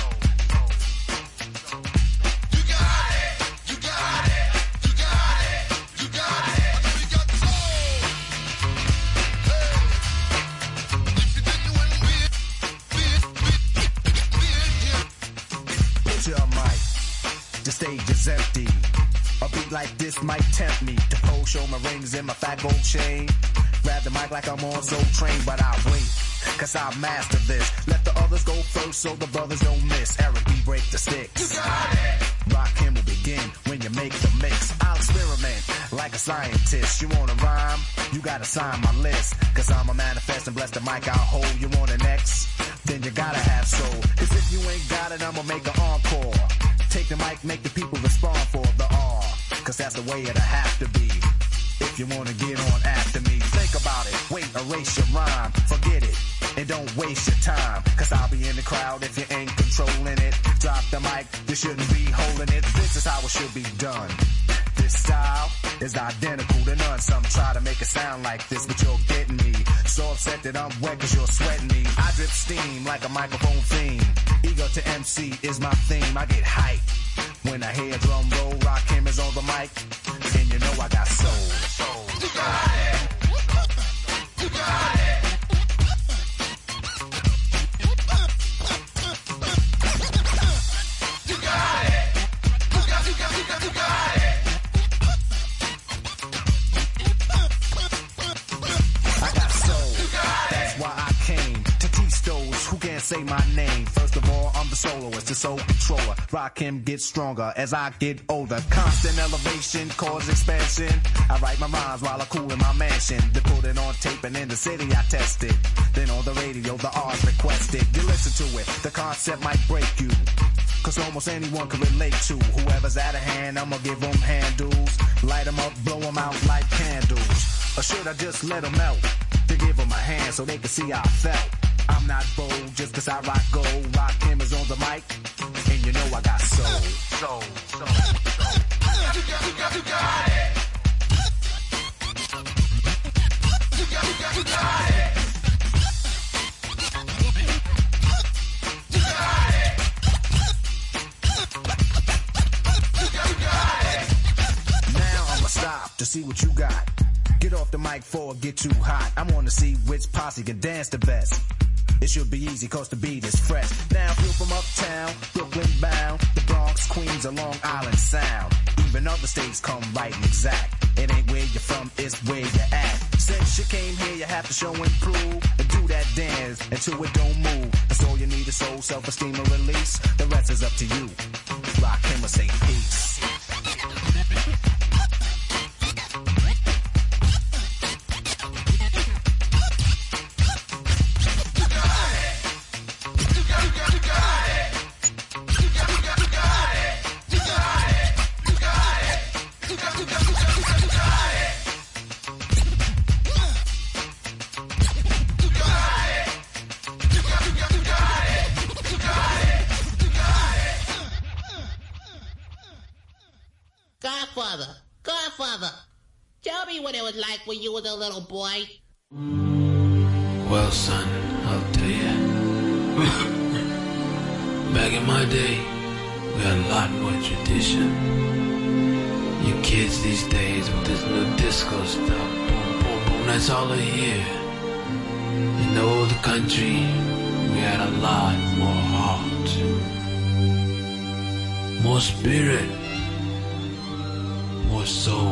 The stage is empty. A beat like this might tempt me to pose, show my rings in my fat gold chain. Grab the mic like I'm on Soul Train, but I wait, cause I master this. Let the others go first so the brothers don't miss. Eric B, break the sticks. You got it. Rock him will begin when you make the mix. I'll experiment like a scientist. You wanna rhyme? You gotta sign my list. Cause I'm a manifest and bless the mic I'll hold. You want an X? Then you gotta have soul. Cause if you ain't got it, I'ma make an encore. Take the mic, make the people respond for the R. Cause that's the way it'll have to be. If you wanna get on after me, think about it. Wait, erase your rhyme, forget it, and don't waste your time. Cause I'll be in the crowd if you ain't controlling it. Drop the mic, you shouldn't be holding it. This is how it should be done. This style is identical to none. Some try to make it sound like this, but you're getting me so upset that I'm wet cause you're sweating me. I drip steam like a microphone theme. Ego to M C is my theme. I get hype when I hear drum roll. Rock him is on the mic, and you know I got soul. Soul. You got it. You got it. You got it. You got, you got, you got, you got it. I got soul. That's why I came to teach those who can't say my name. First of all, I'm the soloist, the soul controller. Rock him, get stronger as I get older. Constant elevation, cause expansion. I write my rhymes while I cool in my mansion. They put it on tape and in the city I test it. Then on the radio, the R's requested. You listen to it, the concept might break you. Cause almost anyone can relate to whoever's out of hand. I'ma give them handles, light them up, blow them out like candles. Or should I just let them melt? To give them a hand so they can see how I felt. I'm not bold just cause I rock gold. Rock him is on the mic, and you know I got soul. Soul, soul, soul. You got, you got, you got it. You got, you got, you got it. You got it. You got, you got it. Now I'ma stop to see what you got. Get off the mic before it get too hot. I wanna see which posse can dance the best. It should be easy cause the beat is fresh. Now feel from uptown, Brooklyn bound, the Bronx, Queens, or Long Island Sound. Even other states come right and exact. It ain't where you're from, it's where you're at. Since you came here, you have to show and prove. And do that dance until it don't move. That's all you need is soul, self-esteem, and release. The rest is up to you. Rock him or say peace. Godfather, Godfather, tell me what it was like when you were a little boy. Well, son, I'll tell you. Back in my day, we had a lot more tradition. You kids these days with this new disco stuff, boom, boom, boom, that's all they hear. In the old country, we had a lot more heart, more spirit, more soul.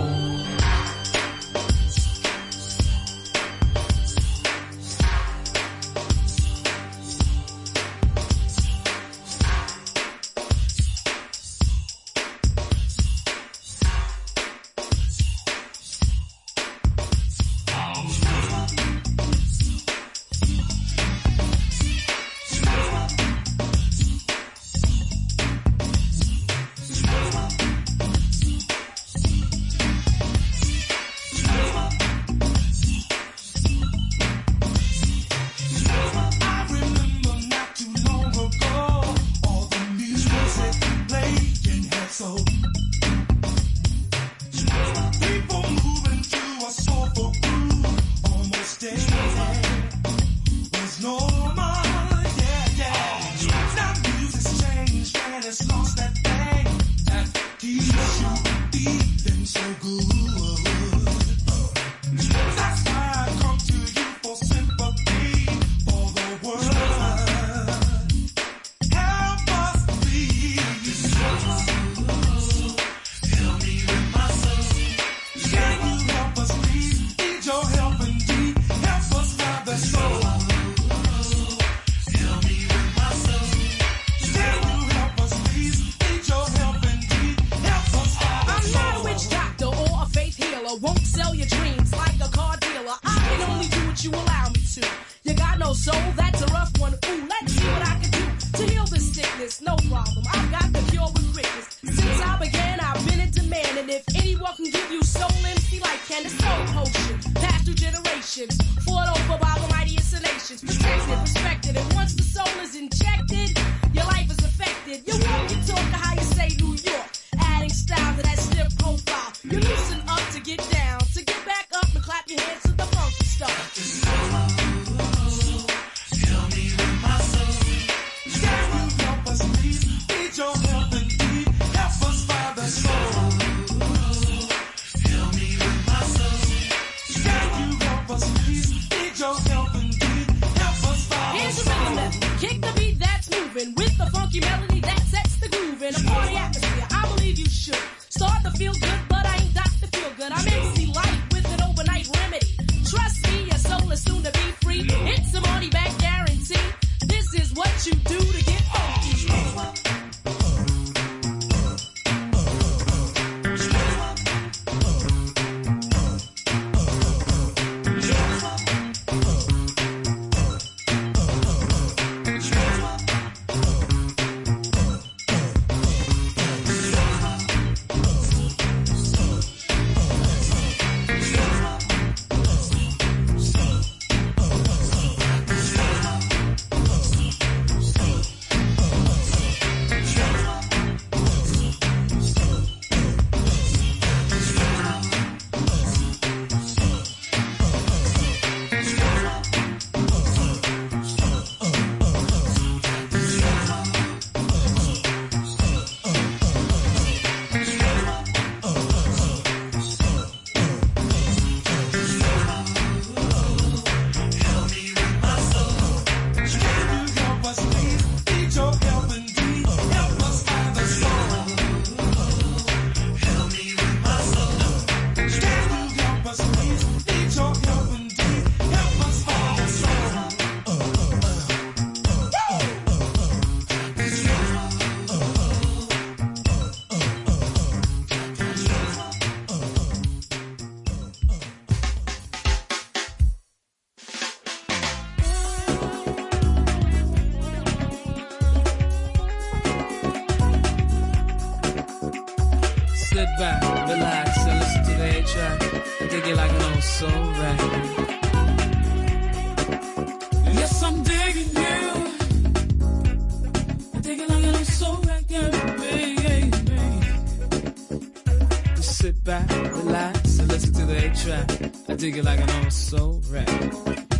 Dig it like an old soul record.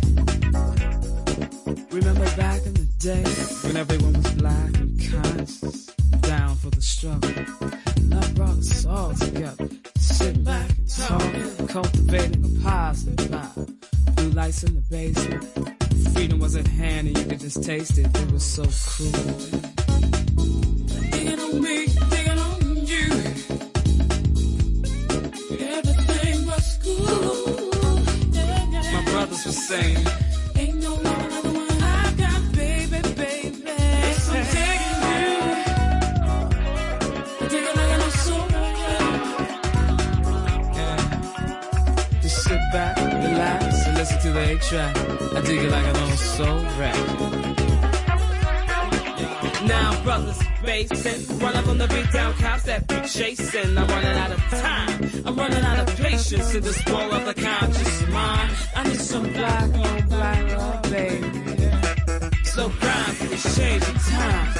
Remember back in the day when everyone was black and conscious, down for the struggle. Love brought us all together, sitting back and talking, cultivating a positive vibe. Blue lights in the basement, freedom was at hand and you could just taste it. It was so cool. Digging on me, digging saying, ain't no other one I got, baby, baby. Yes, I'm digging you. I'm digging like I know so well. Yeah. Just sit back, relax, and listen to the A-track. I dig it like I know so right. Now, brothers, bassin', run up on the beat down cops that be chasing. I'm running out of time, I'm running out of patience in this world of the conscious mind. I need some black on black love, baby. Yeah. Slow grind for this changing times.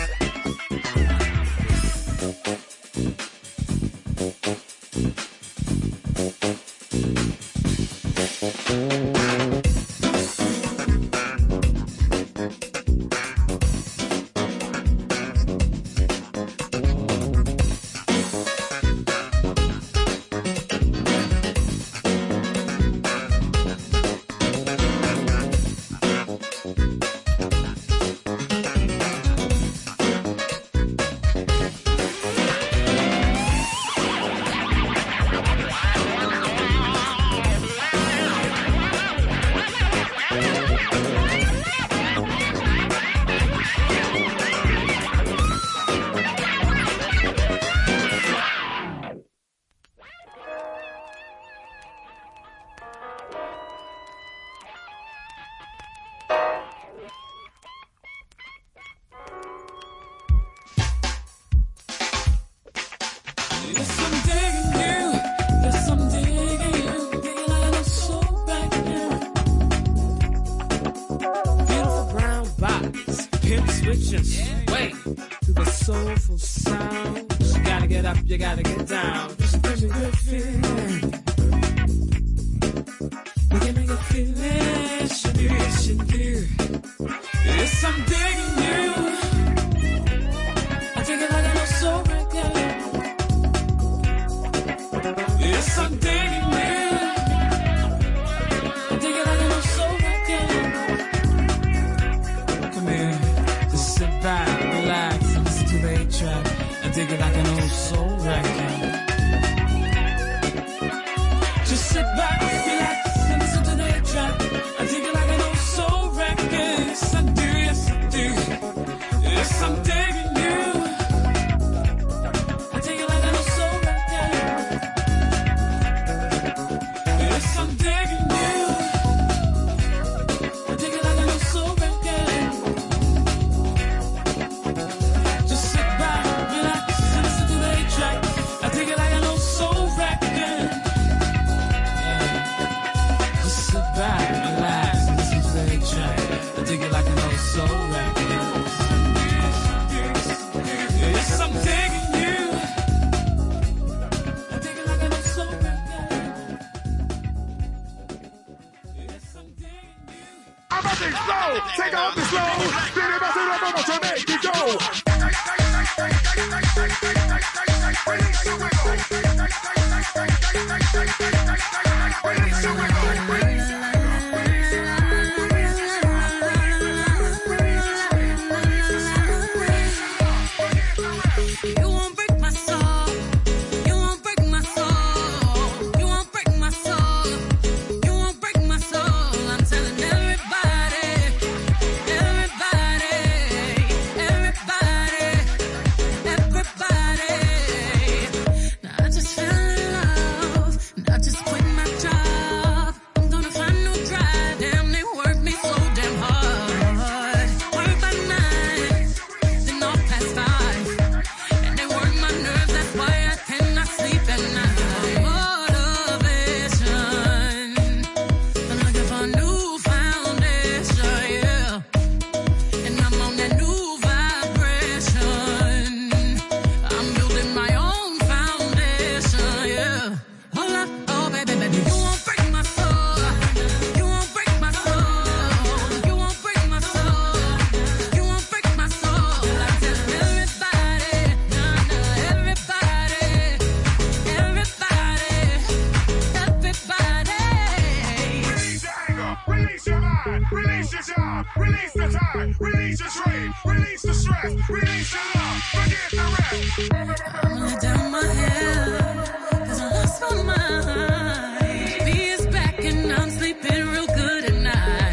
Be is back and I'm sleeping real good at night.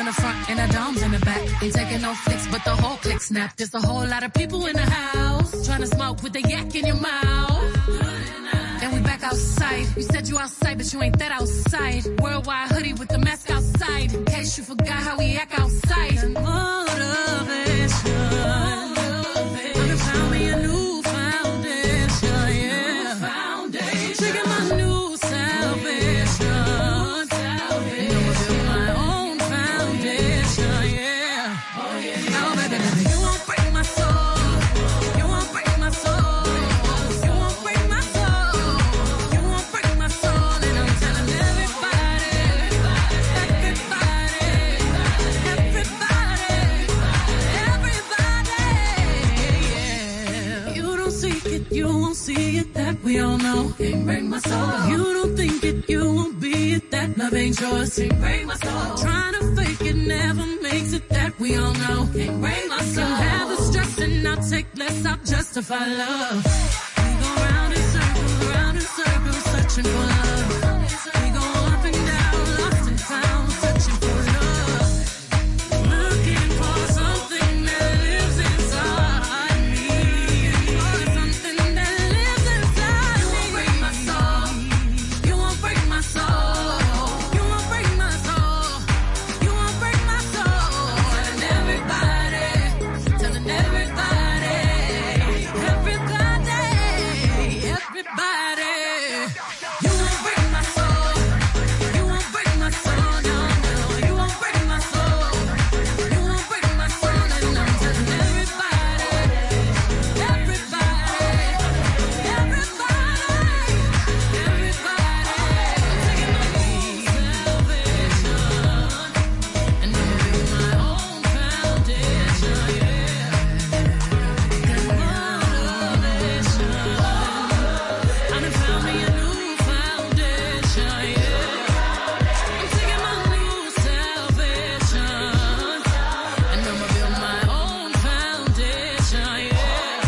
the front and the doms in the back. Ain't taking no flicks, but the whole click snap. There's a whole lot of people in the house trying to smoke with the yak in your mouth. And we back outside. You said you outside, but you ain't that outside. Worldwide hoodie with the mask outside. In case you forgot how we act outside. Motivation. I done found me a new foundation, yeah. Foundation. Taking my new salvation. And I'ma build my own foundation, yeah. Oh, yeah. Now, baby, baby, you won't break my soul. You won't break my soul. You won't break my soul. You won't break my soul. And I'm telling everybody, everybody, everybody, yeah. You don't seek it, you won't see it, that we all know. Can't break my soul. You don't think it, you won't be it, that love ain't yours. Can't break my soul. Trying to fake it never makes it, that we all know. Can't break my soul. Can have the stress and I'll take less, I'll justify love. We go round in circles, round in circles, searching for love. We go up and down, lost and found, searching for love. Looking for something that lives inside me. For something that lives inside me. You won't break my soul. You won't break my soul. You won't break my soul. You won't break my soul. Telling everybody, telling everybody, everybody, everybody. You won't break my soul. You won't break my soul. No, no, you won't break my soul. You won't break my soul. And I'm telling everybody, everybody, everybody, everybody. Taking my new salvation. And I'm building my own foundation, yeah. Motivation. I done found me a new foundation, yeah. I'm taking my new salvation. And I'ma build my own foundation, yeah.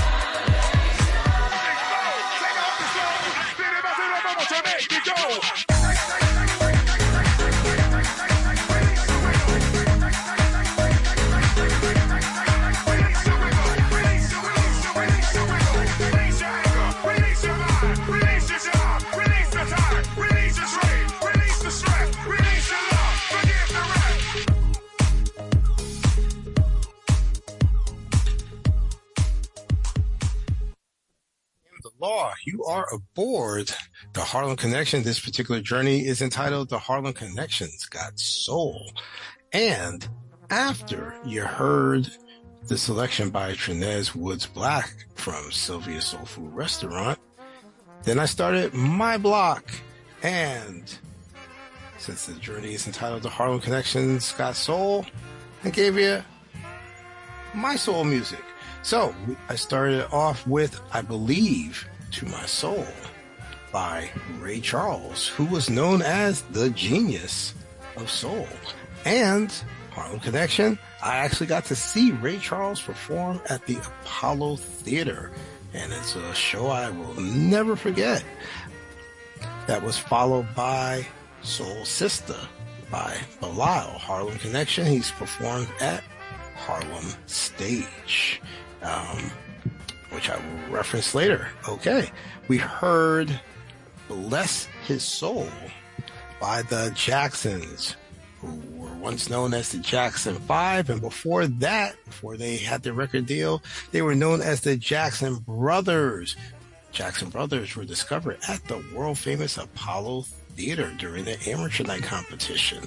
The law, you are aboard the Harlem Connection. This particular journey is entitled The Harlem Connection's Got Soul. And after you heard the selection by Trinez Woods Black from Sylvia's Soul Food Restaurant, then I started my block. And since the journey is entitled The Harlem Connection's Got Soul, I gave you my soul music. So I started off with I Believe to My Soul by Ray Charles, who was known as the genius of soul. And Harlem Connection, I actually got to see Ray Charles perform at the Apollo Theater, and it's a show I will never forget. That was followed by Soul Sister by Bilal. Harlem Connection, he's performed at Harlem Stage, um, which I will reference later. Okay, we heard Bless His Soul by the Jacksons, who were once known as the Jackson Five, and before that, before they had their record deal, they were known as the Jackson Brothers. Jackson Brothers were discovered at the world-famous Apollo Theater during the Amateur Night competition.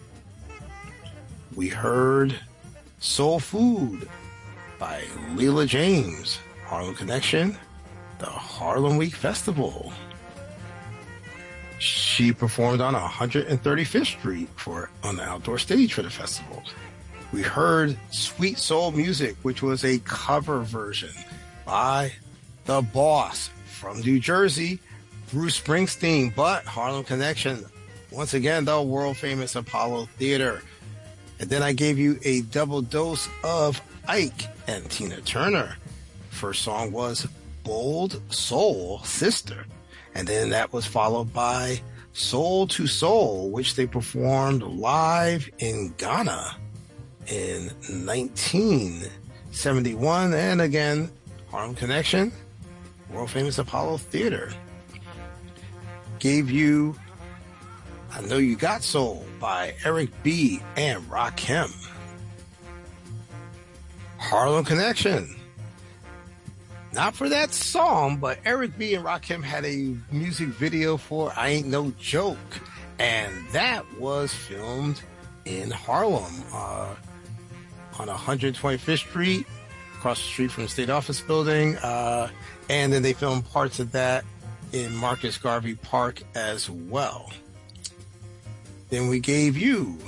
We heard Soul Food by Leela James. Harlem Connection, the Harlem Week Festival. She performed on one hundred thirty-fifth Street for on the outdoor stage for the festival. We heard Sweet Soul Music, which was a cover version by The Boss from New Jersey, Bruce Springsteen, but Harlem Connection, once again, the world-famous Apollo Theater. And then I gave you a double dose of Ike and Tina Turner. First song was Bold Soul Sister. And then that was followed by Soul to Soul, which they performed live in Ghana in nineteen seventy-one. And again, Harlem Connection, world famous Apollo Theater. Gave you I Know You Got Soul by Eric B. and Rakim. Harlem Connection. Not for that song, but Eric B. and Rakim had a music video for I Ain't No Joke. And that was filmed in Harlem, uh, on one hundred twenty-fifth Street, across the street from the State Office Building. Uh, and then they filmed parts of that in Marcus Garvey Park as well. Then we gave you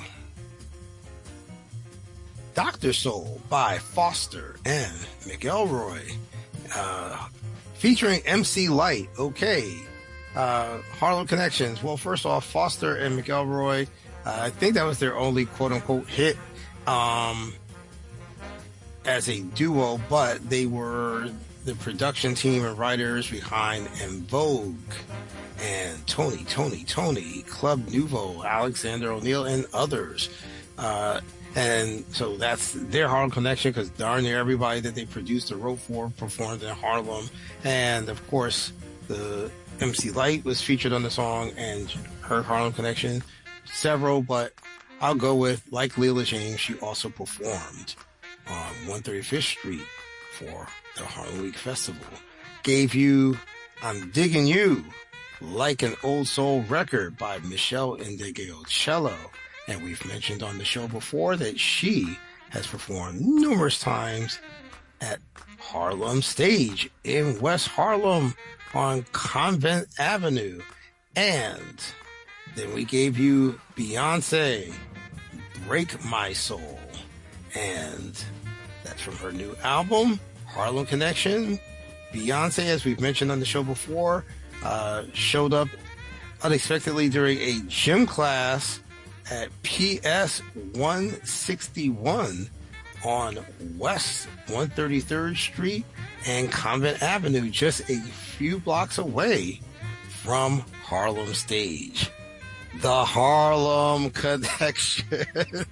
Doctor Soul by Foster and McElroy, uh, featuring M C Light. Okay. Uh, Harlem Connections. Well, first off, Foster and McElroy, uh, I think that was their only quote unquote hit, um, as a duo, but they were the production team and writers behind En Vogue and Tony, Tony, Tony, Club Nouveau, Alexander O'Neal, and others. Uh, and so that's their Harlem Connection, because darn near everybody that they produced or wrote for performed in Harlem. And of course, the M C Light was featured on the song and her Harlem Connection, several, but I'll go with, like Leela James, she also performed on one thirty-fifth Street for the Harlem Week Festival. Gave you I'm Digging You, Like an Old Soul Record by Michelle Ndegeocello. And we've mentioned on the show before that she has performed numerous times at Harlem Stage in West Harlem on Convent Avenue. And then we gave you Beyonce, Break My Soul. And that's from her new album, Harlem Connection. Beyonce, as we've mentioned on the show before, uh, showed up unexpectedly during a gym class at P S one sixty-one on West one thirty-third Street and Convent Avenue, just a few blocks away from Harlem Stage. The Harlem Connection.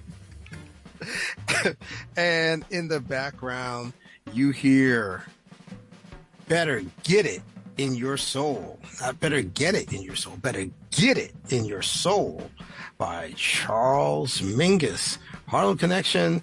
And in the background, you hear Better Get It in Your Soul. Not Better Get It in Your Soul, Better Get It in Your Soul by Charles Mingus. Harlem Connection,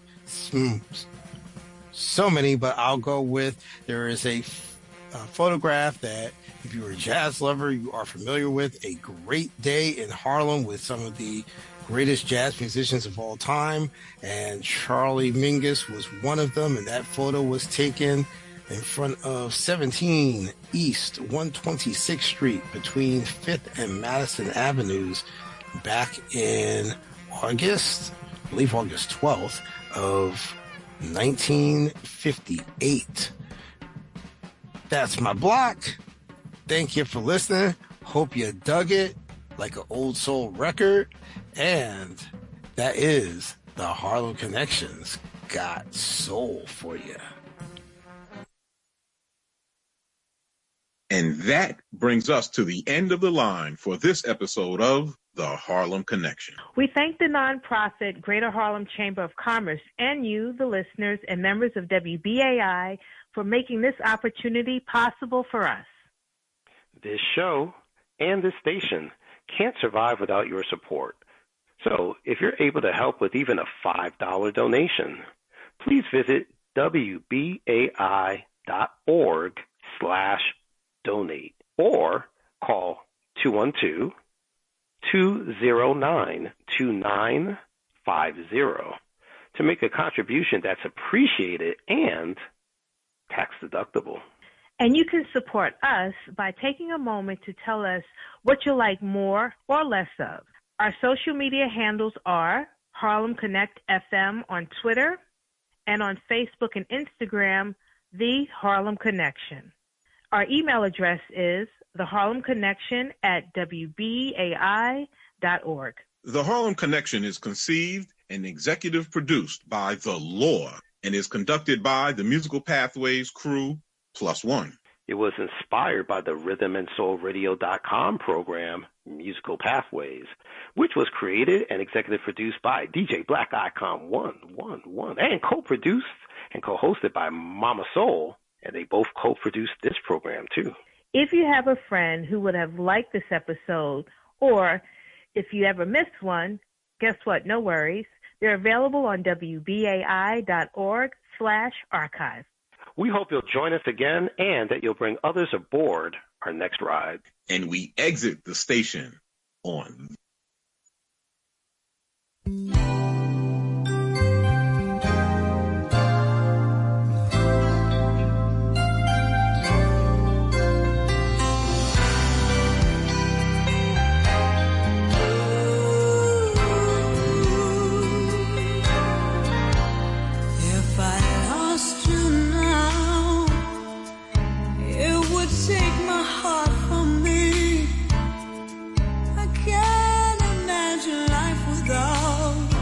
so many, but I'll go with, there is a, a photograph that, if you're a jazz lover, you are familiar with. A great day in Harlem with some of the greatest jazz musicians of all time, and Charlie Mingus was one of them, and that photo was taken in front of seventeen East one twenty-sixth Street between fifth and Madison Avenues back in August, I believe August twelfth of nineteen fifty-eight. That's my block. Thank you for listening. Hope you dug it like an old soul record. And that is the Harlem Connections Got Soul for you. And that brings us to the end of the line for this episode of the Harlem Connection. We thank the nonprofit Greater Harlem Chamber of Commerce and you, the listeners and members of W B A I, for making this opportunity possible for us. This show and this station can't survive without your support. So if you're able to help with even a five dollar donation, please visit W B A I dot org slash donate or call two one two, two zero nine, two nine five zero to make a contribution that's appreciated and tax deductible. And you can support us by taking a moment to tell us what you like more or less of. Our social media handles are Harlem Connect F M on Twitter and on Facebook and Instagram, The Harlem Connection. Our email address is the Harlem Connection at W B A I dot org. The Harlem Connection is conceived and executive produced by The Law and is conducted by the Musical Pathways crew plus one. It was inspired by the rhythm and soul radio dot com program, Musical Pathways, which was created and executive produced by D J Black Icon one one one and co-produced and co-hosted by Mama Soul, and they both co-produced this program too. If you have a friend who would have liked this episode, or if you ever missed one, guess what? No worries. They're available on W B A I dot org slash archive. We hope you'll join us again and that you'll bring others aboard our next ride. And we exit the station on If I lost you now, it would take my heart from me. I can't imagine life without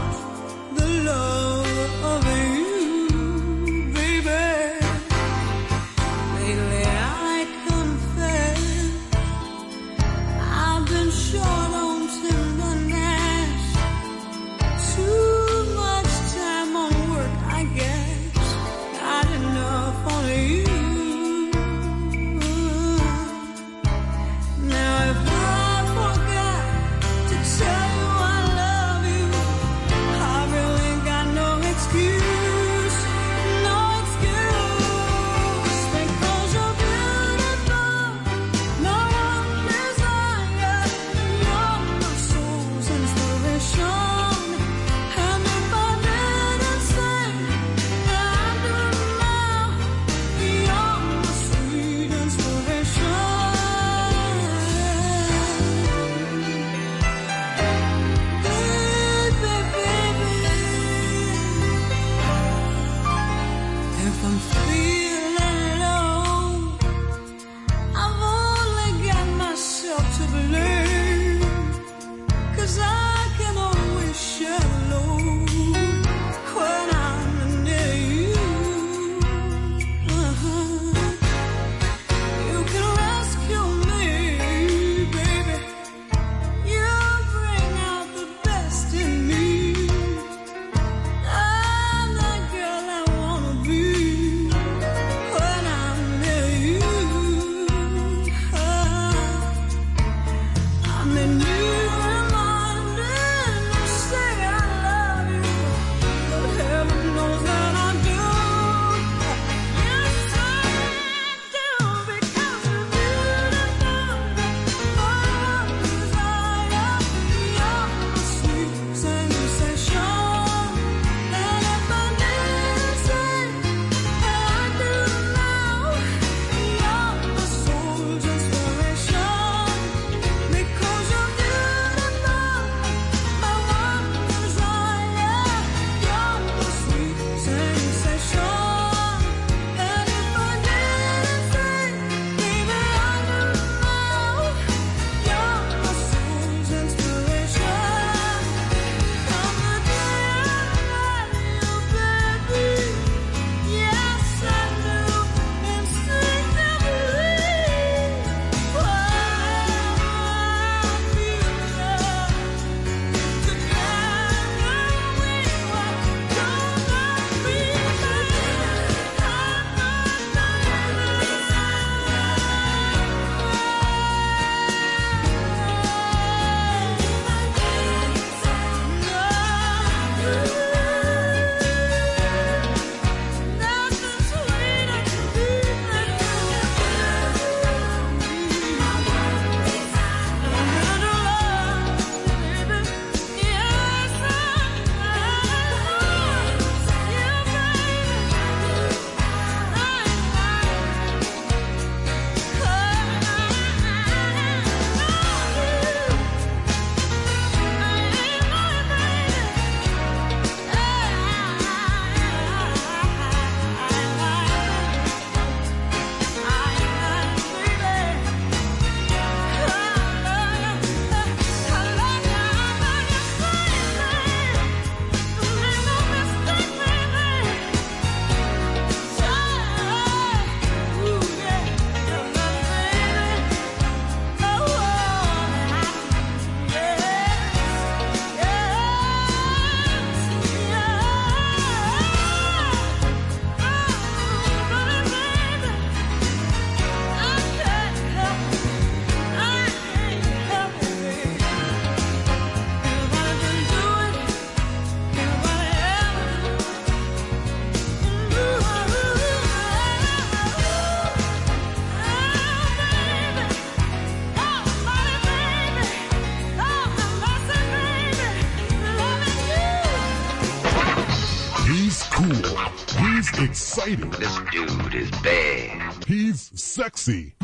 cool. He's exciting. This dude is bad. He's sexy.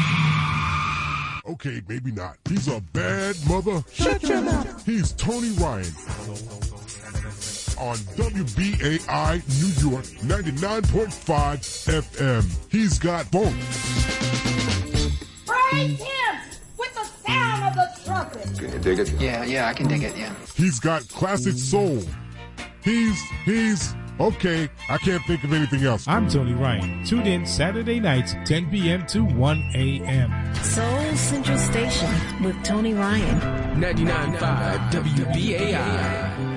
Okay, maybe not. He's a bad mother. Shut your mouth. He's Tony Ryan. On W B A I New York ninety-nine point five F M. He's got both. Praise him with the sound of the trumpet. Can you dig it? Yeah, yeah, I can dig it, yeah. He's got classic soul. He's, he's, okay, I can't think of anything else. I'm Tony Ryan. Tune in Saturday nights, ten p.m. to one a.m. Soul Central Station with Tony Ryan. ninety-nine point five W B A I.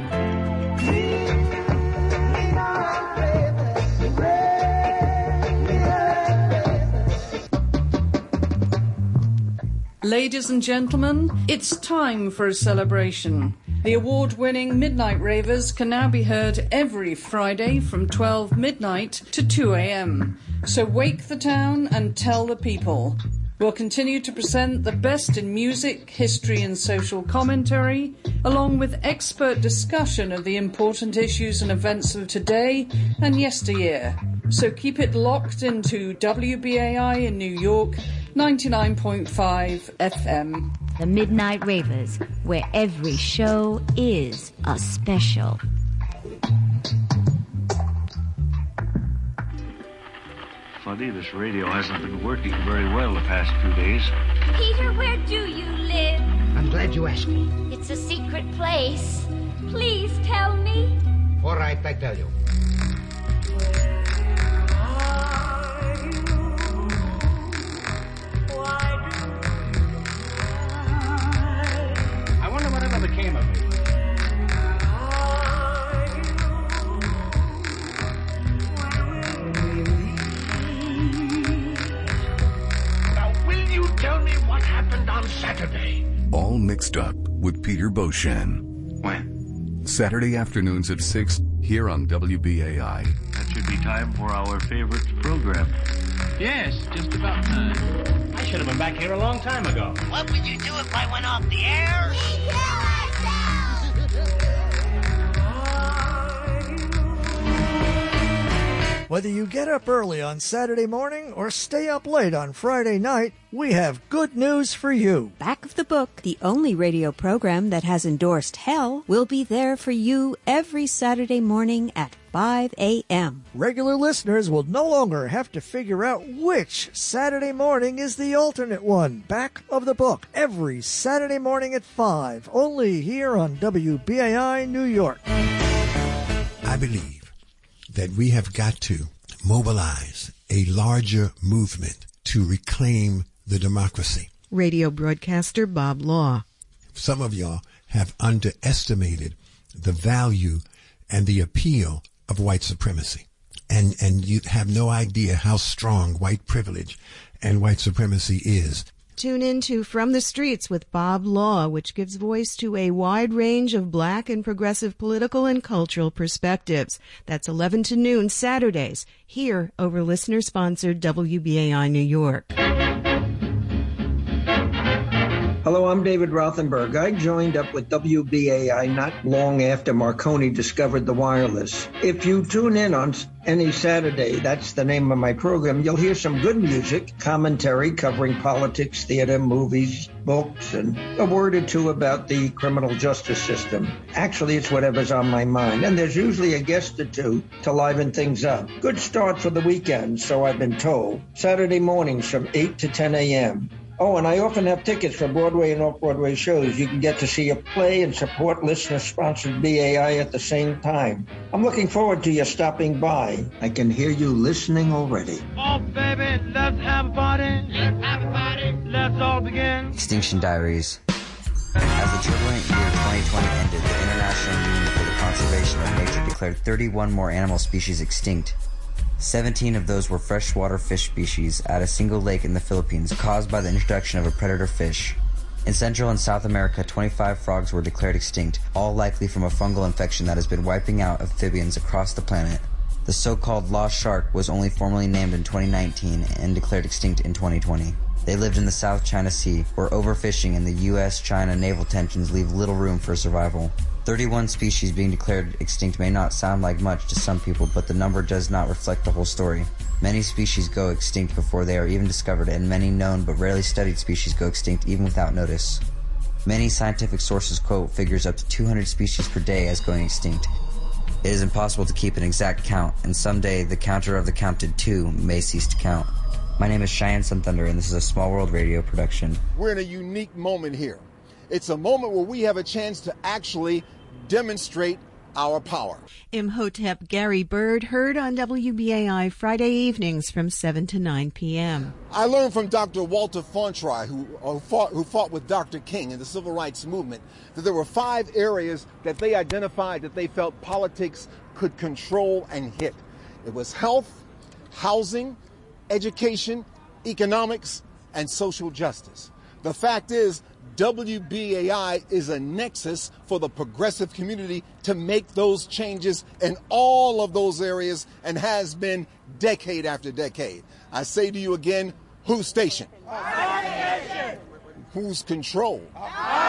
Ladies and gentlemen, it's time for a celebration. The award-winning Midnight Ravers can now be heard every Friday from twelve midnight to two a.m. So wake the town and tell the people. We'll continue to present the best in music, history and social commentary, along with expert discussion of the important issues and events of today and yesteryear. So keep it locked into W B A I in New York, ninety-nine point five F M. The Midnight Ravers, where every show is a special. Funny, this radio hasn't been working very well the past few days. Peter, where do you live? I'm glad you asked me. It's a secret place. Please tell me. All right, I tell you. I wonder whatever became of it. Now, will you tell me what happened on Saturday? All Mixed Up with Peter Beauchamp. When? Saturday afternoons at six here on W B A I. That should be time for our favorite program. Yes, just about time. I should have been back here a long time ago. What would you do if I went off the air? We kill Whether you get up early on Saturday morning or stay up late on Friday night, we have good news for you. Back of the Book, the only radio program that has endorsed hell, will be there for you every Saturday morning at five a.m. Regular listeners will no longer have to figure out which Saturday morning is the alternate one. Back of the Book, every Saturday morning at five, only here on W B A I New York. I believe that we have got to mobilize a larger movement to reclaim the democracy. Radio broadcaster Bob Law. Some of y'all have underestimated the value and the appeal of white supremacy. And, and you have no idea how strong white privilege and white supremacy is. Tune in to From the Streets with Bob Law, which gives voice to a wide range of black and progressive political and cultural perspectives. That's eleven to noon Saturdays, here over listener-sponsored W B A I New York. Hello, I'm David Rothenberg. I joined up with W B A I not long after Marconi discovered the wireless. If you tune in on any Saturday, that's the name of my program, you'll hear some good music, commentary covering politics, theater, movies, books, and a word or two about the criminal justice system. Actually, it's whatever's on my mind, and there's usually a guest or two to liven things up. Good start for the weekend, so I've been told. Saturday mornings from eight to ten a.m. Oh, and I often have tickets for Broadway and off-Broadway shows. You can get to see a play and support listener-sponsored B A I at the same time. I'm looking forward to you stopping by. I can hear you listening already. Oh, baby, let's have a party. Let's have a party. Let's all begin. Extinction Diaries. As the turbulent year twenty twenty ended, the International Union for the Conservation of Nature declared thirty-one more animal species extinct. seventeen of those were freshwater fish species at a single lake in the Philippines caused by the introduction of a predator fish. In Central and South America, twenty-five frogs were declared extinct, all likely from a fungal infection that has been wiping out amphibians across the planet. The so-called lost shark was only formally named in twenty nineteen and declared extinct in twenty twenty. They lived in the South China Sea, where overfishing and the U S China naval tensions leave little room for survival. thirty-one species being declared extinct may not sound like much to some people, but the number does not reflect the whole story. Many species go extinct before they are even discovered, and many known but rarely studied species go extinct even without notice. Many scientific sources quote figures up to two hundred species per day as going extinct. It is impossible to keep an exact count, and someday the counter of the counted two may cease to count. My name is Cheyenne Sun Thunder, and this is a Small World Radio production. We're in a unique moment here. It's a moment where we have a chance to actually demonstrate our power. Imhotep Gary Bird heard on W B A I Friday evenings from seven to nine p.m. I learned from Doctor Walter Fauntroy, who, uh, fought, who fought with Doctor King in the Civil Rights Movement, that there were five areas that they identified that they felt politics could control and hit. It was health, housing, education, economics, and social justice. The fact is, W B A I is a nexus for the progressive community to make those changes in all of those areas and has been decade after decade. I say to you again, whose station? Whose control?